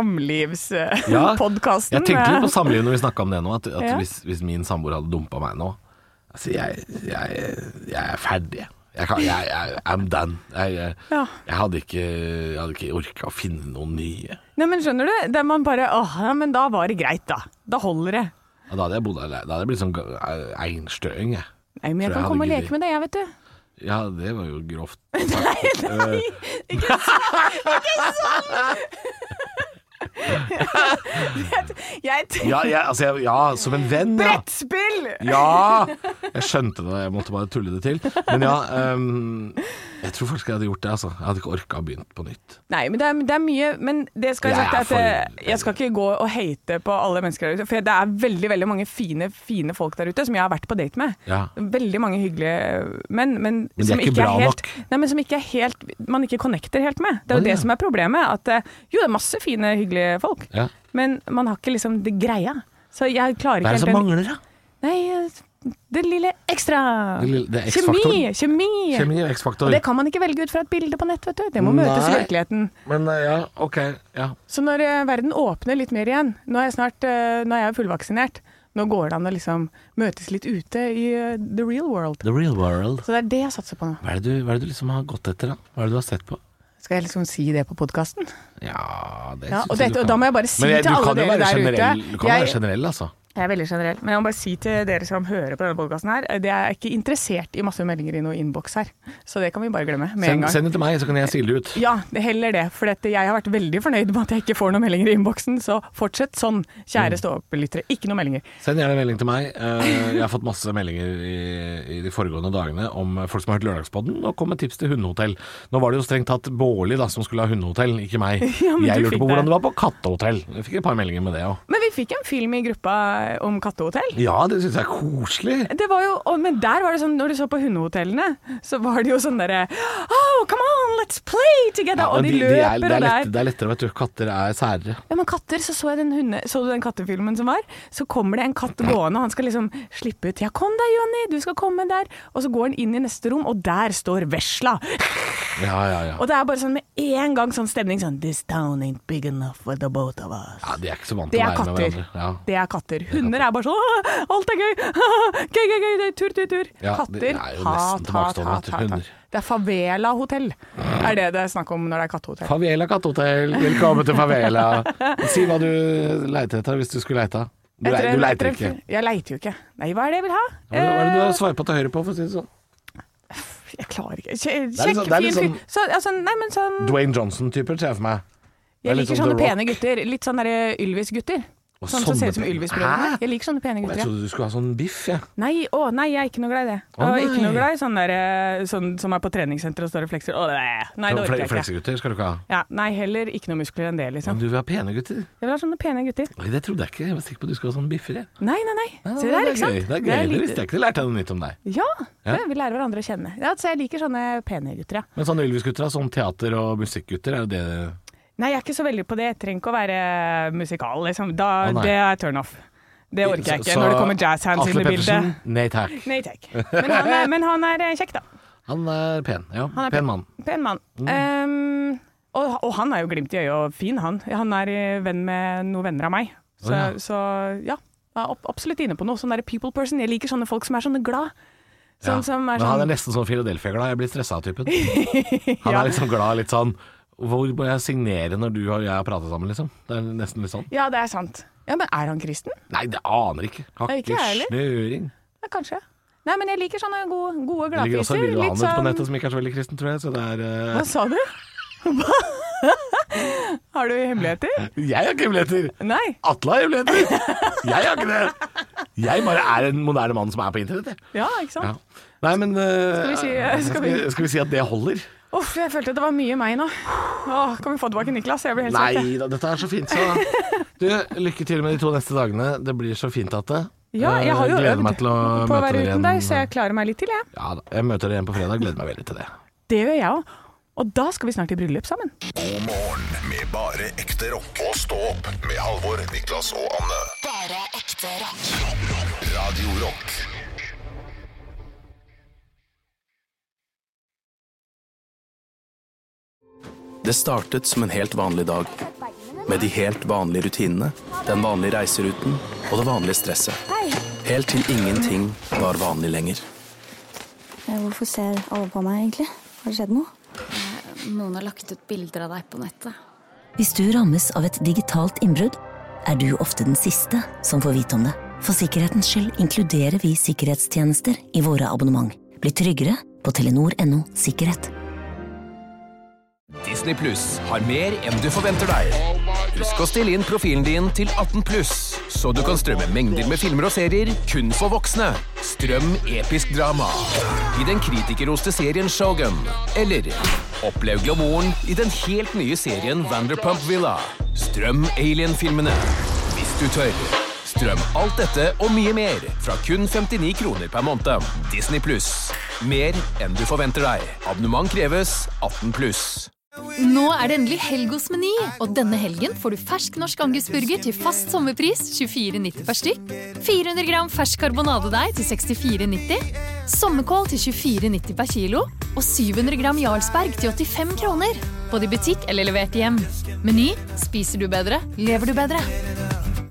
Ja, samlivspodkast. jeg tenkte litt på samliv når vi snakka om det nå, at, at Ja. hvis, hvis min samboer hadde dumpa meg nå Altså, jeg, jeg, jeg er ferdig. Jeg, kan, jeg, jeg I'm done. Jeg, jeg, Ja. jeg hadde ikke, jeg hadde ikke orka å finne noen nye. Nei, men skjønner du? Det er man bare Åh, ja, men da var det greit, da. Da holder det. Ja, da hadde jeg bodd alene. Da hadde jeg blitt sånn ga- einstøing, jeg. Nei, men jeg Tror kan jeg komme og hadde leke med deg, jeg, vet du. Ja, det var jo grovt. Nei, nei, ikke sånn! Ikke sånn! jeg jeg Ja, jeg, altså, jeg, ja, som en venn, ja. Brettspill! Ja! Jeg skjønte det, jeg måtte bare tulle det til. Men ja, ehm, jeg tror faktisk jeg hadde gjort det, altså. Jeg hadde ikke orka å begynne på nytt. Nei, men det er, det er mye Men det skal jeg Jeg sagt er at for- eh, jeg skal ikke gå og hate på alle mennesker der ute. For det er veldig veldig mange fine fine folk der ute som jeg har vært på date med. Ja. Veldig mange hyggelige menn, men, Men de er som ikke ikke bra er helt, nok. nei, men som ikke er helt man ikke connecter helt med. Det er jo Å, ja. det som er problemet. At eh, jo, det er masse fine, hyggelige folk, Ja. men man har ikke liksom det greia. Så jeg klarer Hva er ikke det som den- mangler, da? Nei, eh, det lille ekstra. Det lille- det er Kjemi, X-faktoren. kjemi. Kjemi og X-faktor. Og det kan man ikke velge ut fra et bilde på nett, vet du. Det må møtes i Nei. virkeligheten. Men eh, ja, ok. Ja. Så når eh, verden åpner litt mer igjen, nå er jeg snart eh, nå er jeg fullvaksinert, nå går det an å liksom møtes litt ute i eh, the real world. The real world. Så det er det jeg satser på nå. Hva er det du, hva er det du liksom har gått etter, da? Hva er det du har sett på? Skal jeg liksom si det på podkasten? Ja, det Ja, synes og, jeg dette, du og kan. da må jeg bare si Men jeg- til du alle kan jo dere være der generell, ute Du kan jeg, være generell, altså. Jeg er veldig generell, men jeg må bare si til dere som hører på denne podcasten her, det er ikke interessert i masse meldinger i noe inbox her, så det kan vi bare glemme med send, en gang. Send det til meg, så kan jeg sile det ut. Ja, det heller det, for dette, jeg har vært veldig fornøyd med at jeg ikke får noen meldinger i inboxen, så fortsett sånn, kjære mm. stå-opp-lyttere, ikke noen meldinger. Send gjerne en melding til meg. Jeg har fått masse meldinger i, i de foregående dagene om folk som har hørt Lørdagspodden, og kom med tips til hundehotell. Nå var det jo strengt tatt Bårli da, som skulle ha hundehotell, ikke meg. Ja, jeg lurte på hvordan det var på kattehotell. Jeg fikk et par meldinger med det også. Men vi fikk en film i gruppa om kattehotell. Ja, det synes jeg er koselig. Det var jo, men der var det sånn, når du så på hundehotellene, så var det jo sånn der, oh, come on, let's play together, ja, og de, de løper de er, det er og lett, der. Det er lettere, vet du, katter er særere. Ja, men katter, så så jeg den hunde, så du den kattefilmen som var, så kommer det en katt gående, og han skal liksom slippe ut, ja, kom der, Jonny, du skal komme der, og så går han inn i neste rom, og der står Vesla. Ja, ja, ja. Og det er bare sånn med en gang sånn stemning, sånn, this town ain't big enough for the both of us. Ja, de er ikke så vant til å være med hverandre. Ja. Det er katter. Hunder er bare sånn, alt er gøy, gøy, gøy, gøy, tur, tur, tur. Ja, katter, hat, hat, hat, hat. Det er favela hotell, er det det er snakk om når det er kattehotell. Favela kattehotell, velkommen til favela. Si hva du leiter etter hvis du skulle leite. Du, etter, du leiter etter, ikke. Jeg leiter jo ikke. Nei, hva er det jeg vil ha? Hva er det du har sveipet til høyre på, for å si det sånn? Jeg klarer ikke. Kjekk, sånn, fin sånn, så, altså, nei, men sånn Dwayne Johnson-typer, ser jeg for meg. Jeg liker sånn sånne pene gutter. Litt sånn der Ylvis-gutter. Sånn som ser ut som Ylvis-brødrene. Jeg liker sånne pene gutter. Jeg trodde du skulle ha sånn biff, ja. Nei, å, nei, jeg er ikke noe glad i det. Å, og ikke noe glad i sånn der, sånn som er på treningssenter og står og flekser. Å, nei, det orker jeg ikke. Fleksegutter skal du ikke ha? Ja, nei, heller ikke noe muskler enn det, liksom. Men du vil ha pene gutter? Jeg vil ha sånne pene gutter. Nei, det trodde jeg ikke. Jeg var sikker på at du skulle ha sånne biffer, jeg. Nei, nei, nei. Ja, Se der, ikke sant? Det er gøy, det, er det visste jeg ikke. Det lærte jeg noe nytt om deg. Ja, ja. Vi lærer hverandre å kjenne. Ja, så jeg liker sånne pene gutter, ja. Men sånne Ylvis-gutter, sånn teater- og musikkgutter, er det det? Nei, jeg er ikke så veldig på det. Jeg trenger ikke å være musikal, liksom. Da, å, det er turn off. Det orker jeg ikke, så, når det kommer jazzhands inn i bildet. Nei takk. Nei takk. Men han er, men han er kjekk, da. Han er pen, ja. Han er pen, pen mann. Pen mann. Mm. Um, og, og han er jo glimt i øyet og fin, han. Han er venn med noen venner av meg. Så, oh, ja. så ja, jeg er absolutt inne på noe. Sånn der people person. Jeg liker sånne folk som er sånne glad. Sånn, ja. som er Men han sånn... er nesten sånn Philadelphia-glad. Jeg blir stresset av typen. Han er liksom glad, litt sånn hvor må jeg signere når du og jeg har pratet sammen, liksom? Det er nesten litt sånn. Ja, det er sant. Ja, men er han kristen? Nei, det aner ikke. Har ikke snøring. Ja, kanskje. Nei, men jeg liker sånne gode, gode gladfiser. Det ligger også en bilde av han sånn... på nettet som ikke er så veldig kristen, tror jeg. Så det er, uh... Hva sa du? Har du hemmeligheter? Jeg har ikke hemmeligheter. Nei. Atle har hemmeligheter. Jeg har ikke det. Jeg bare er en moderne mann som er på internett. Ja, ikke sant? Ja. Nei, men uh... skal, vi si, uh, skal, vi... skal vi si at det holder? Uff, jeg følte det var mye meg nå. Åh, kan vi få tilbake Niklas? Jeg blir helt svett. Nei da, dette er så fint, så du, lykke til med de to neste dagene. Det blir så fint at det. Ja, jeg har jo gleder øvd å på å være uten deg, så jeg klarer meg litt til, jeg. Ja da, jeg møter deg igjen på fredag, gleder meg veldig til det. Det gjør jeg også. Og da skal vi snart i bryllup sammen. God morgen med bare ekte rock. Og stå opp med Halvor, Niklas og Anne. Bare ekte rock. Radio Rock. Det startet som en helt vanlig dag, med de helt vanlige rutinene, den vanlige reiseruten og det vanlige stresset. Helt til ingenting var vanlig lenger. Hvorfor ser alle på meg egentlig? Har det skjedd noe? Noen har lagt ut bilder av deg på nettet. Hvis du rammes av et digitalt innbrudd, er du ofte den siste som får vite om det. For sikkerhetens skyld inkluderer vi sikkerhetstjenester i våre abonnement. Bli tryggere på telenor punktum no sikkerhet. Disney Plus har mer enn du forventer deg. Husk å stille inn profilen din til atten pluss, så du kan strømme mengder med filmer og serier kun for voksne. Strøm episk drama i den kritikerroste serien Shogun, eller opplev glamouren i den helt nye serien Vanderpump Villa. Strøm Alien-filmene hvis du tør. Strøm alt dette og mye mer fra kun femtini kroner per måned. Disney Plus. Mer enn du forventer deg. Abonnement kreves atten pluss. Nå er det endelig helg hos Meny, og denne helgen får du fersk norsk angusburger til fast sommerpris tjuefire nitti per stykk, fire hundre gram fersk karbonadedeig til sekstifire nitti, sommerkål til tjuefire nitti per kilo, og syv hundre gram Jarlsberg til åttifem kroner. Både i butikk eller levert hjem. Meny, spiser du bedre, lever du bedre.